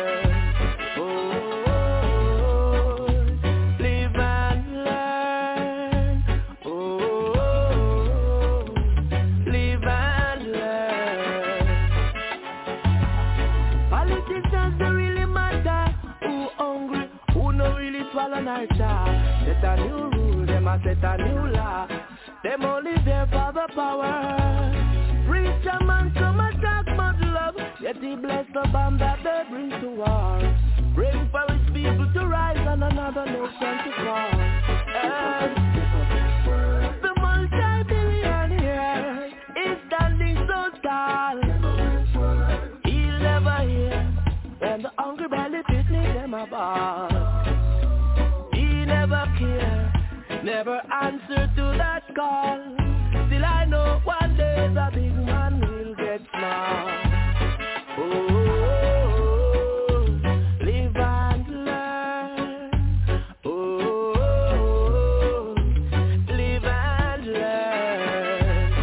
Set a new rule, them a set a new law. Them only there for the power. Preacher man come attack mud love, yet he bless the bomb that they bring to war. Bring for his people to rise and another nation to fall. And the multi-billionaire is standing so tall. He'll never hear when the hungry belly picnic them about. Never care, never answer to that call. Still I know one day the big man will get small. Oh, live and learn. Oh, live and learn.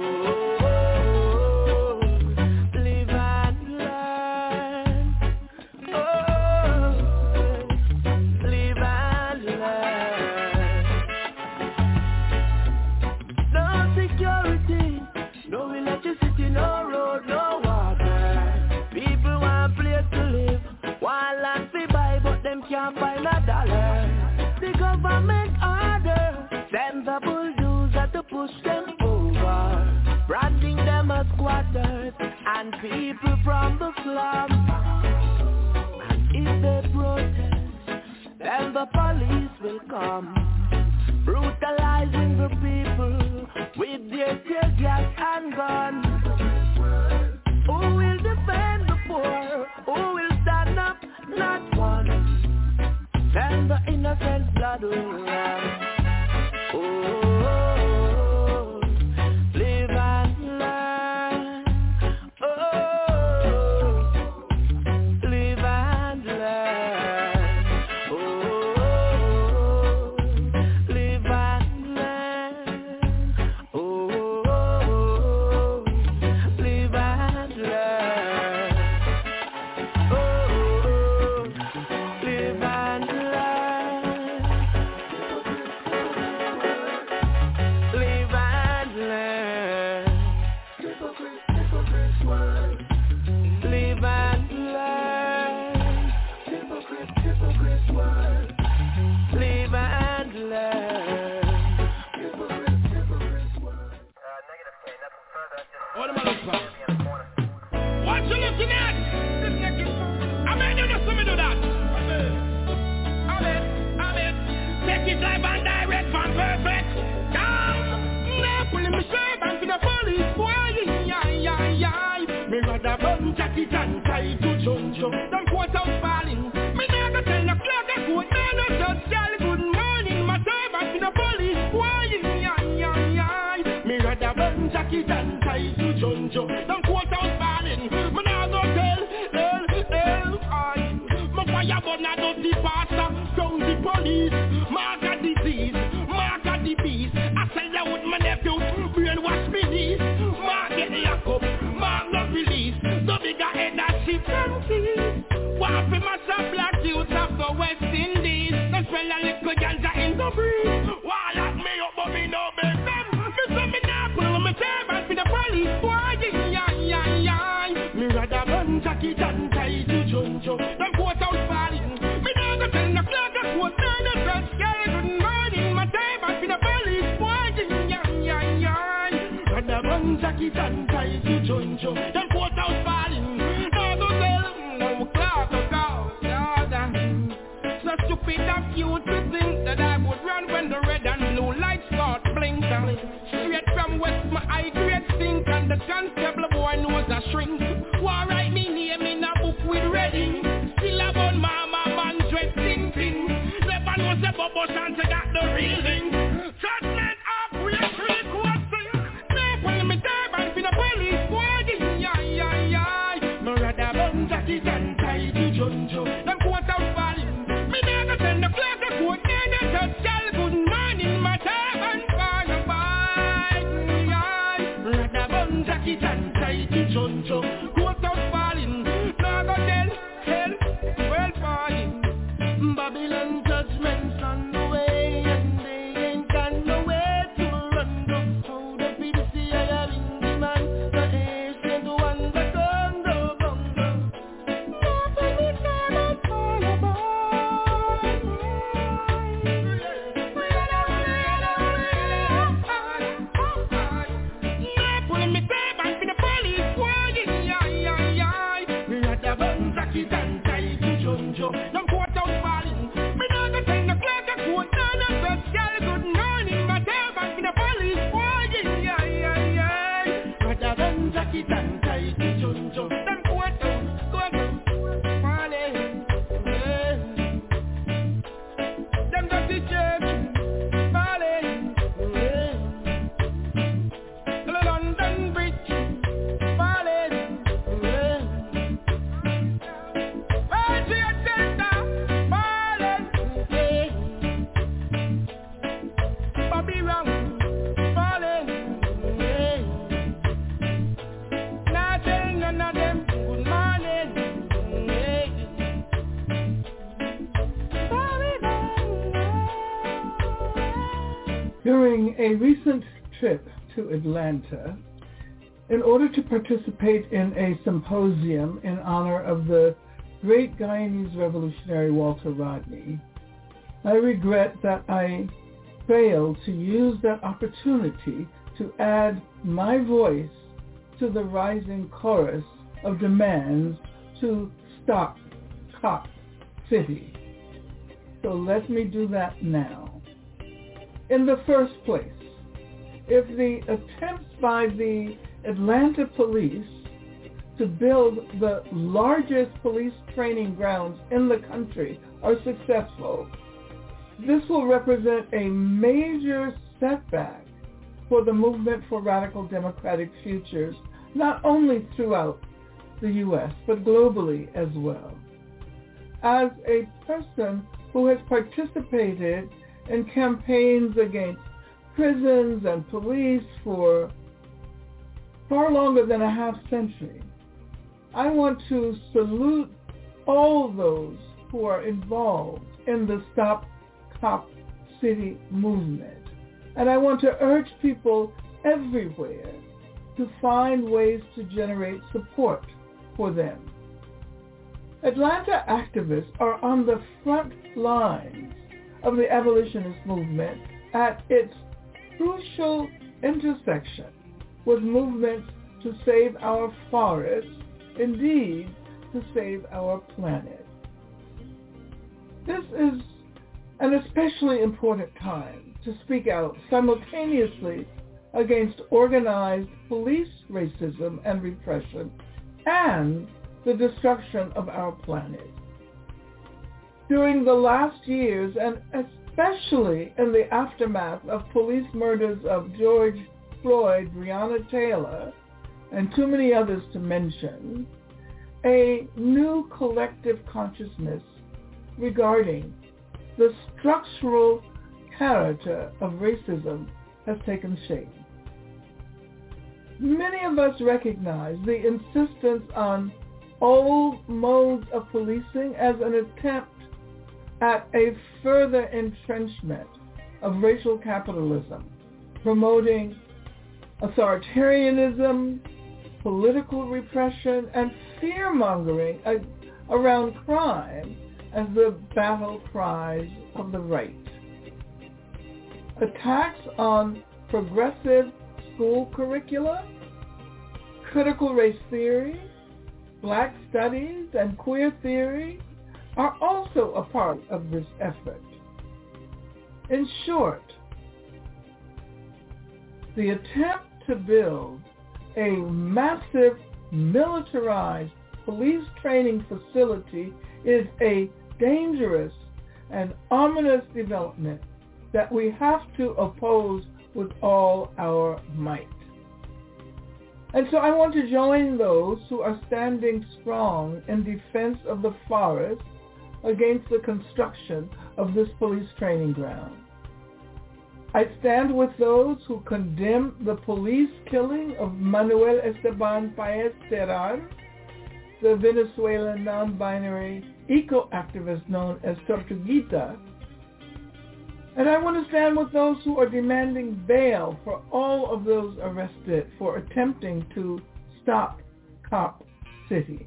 Oh, live and learn. Oh, live and no electricity, no road, no water. People want a place to live, want land to buy, but them can't find a dollar. The government order, send the bulldozer to push them over, branding them as squatters and people from the slum. And if they protest, then the police will come, brutalizing the people with their tear gas and guns. Who will defend the poor? Who will stand up? Not one. Then the innocent blood will run. Oh, live and learn. Oh, live and learn. Oh, live and learn. Oh, live and learn. Oh, live and learn. Live and learn. Live and learn. Live and learn. What am I looking for? What you looking at? I mean, you know something do that. Amen. Amen. Take it live and direct from perfect. Down. Now pulling me straight back to the police. Why? Yeah, yeah, yeah. Me rather burn jacket and tie to John J. Junjo. Them courthouse falling. Me nah go tell the clerk a court, nah no judge, girl. Good morning, my servant in the police. Why, yeah, yeah, yeah. Me rather burn jacket and tie to Junjo. Them courthouse falling. Me nah go tell, tell, tell, I. My fire burn a dirty pastor. Down the police. Mark a disease. Mark a the beast. I sell you with my nephew. Brainwash me this. Mark get lock up. Mark not release. The bigger head that ship can see. Walk with myself black youths of the West Indies. They spell a little ganja in the breeze. Wall lock me up but me no beg them. Me say me nah pull me servant for the police. Why yeah yeah yeah. Me rather burn jacket and tie to Junjo. Them courthouse falling. Me nah go tell the clerk a court. Nah no judge. Girl good morning my servant for the police. Why yeah yeah yeah. Rather burn jacket and tie to Junjo. Them courthouse falling. Nah go tell no clerk a go. Yeah, so stupid of you to think that I would run when the red and blue lights start blinking. Straight from west my eye great stink and the constable boy knows a shrink. Why write me name in a book with ready? Still about mama man dressed in pink. Never knows the bubble chance got the real thing. Judgment up we a three quarters. Never me turban for the police. Why yeah yeah yeah. Me rather burn jacket and tie to Junjo. Them courthouse falling. Me never send the clerk a court. Never judge girl good morning my turban for the boy. Yeah. Rather burn jacket and tie to Junjo. Courthouse falling. Now go tell, tell, well falling. Babylon judgment's on the way and they ain't got no way to run. Go to the P D C I have in demand. The ancient one that on the bungo. Never be never fall apart. Yeah, pulling me back for the police. Why yeah yeah yeah. Me rather burn jacket and tie to Junjo. Them courthouse falling. Me nah go tell the clerk a court. Nah no judge, girl good morning. My servant for the police. Why yeah yeah yeah. Rather burn jacket and tie to Junjo. Them courthouse, courthouse falling. Yeah. Them dirty church falling. Yeah. The London Bridge falling. Yeah. Patriot Center falling. Yeah. Bobby Brown falling. Yeah. Not tell none of them good morning. Yeah. Bobby During a recent trip to Atlanta, in order to participate in a symposium in honor of the great Guyanese revolutionary Walter Rodney, I regret that I failed to use that opportunity to add my voice to the rising chorus of demands to stop Cop City. So let me do that now. In the first place, if the attempts by the Atlanta police to build the largest police training grounds in the country are successful, this will represent a major setback for the movement for radical democratic futures, not only throughout the U S, but globally as well. As a person who has participated in campaigns against prisons and police for far longer than a half century, I want to salute all those who are involved in the Stop Cop City movement. And I want to urge people everywhere to find ways to generate support for them. Atlanta activists are on the front lines of the abolitionist movement at its crucial intersection with movements to save our forests, indeed, to save our planet. This is an especially important time to speak out simultaneously against organized police racism and repression and the destruction of our planet. During the last years, and especially in the aftermath of police murders of George Floyd, Breonna Taylor, and too many others to mention, a new collective consciousness regarding the structural character of racism has taken shape. Many of us recognize the insistence on old modes of policing as an attempt at a further entrenchment of racial capitalism, promoting authoritarianism, political repression, and fear-mongering around crime as the battle cries of the right. Attacks on progressive school curricula, critical race theory, black studies, and queer theory are also a part of this effort. In short, the attempt to build a massive militarized police training facility is a dangerous and ominous development that we have to oppose with all our might. And so I want to join those who are standing strong in defense of the forest against the construction of this police training ground. I stand with those who condemn the police killing of Manuel Esteban Paez Terán, the Venezuelan non-binary eco-activist known as Tortuguita. And I want to stand with those who are demanding bail for all of those arrested for attempting to stop Cop City.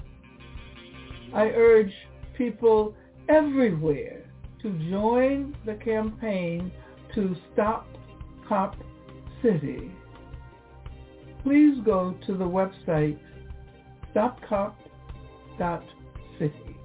I urge people everywhere to join the campaign to stop Cop City. Please go to the website stop cop dot city.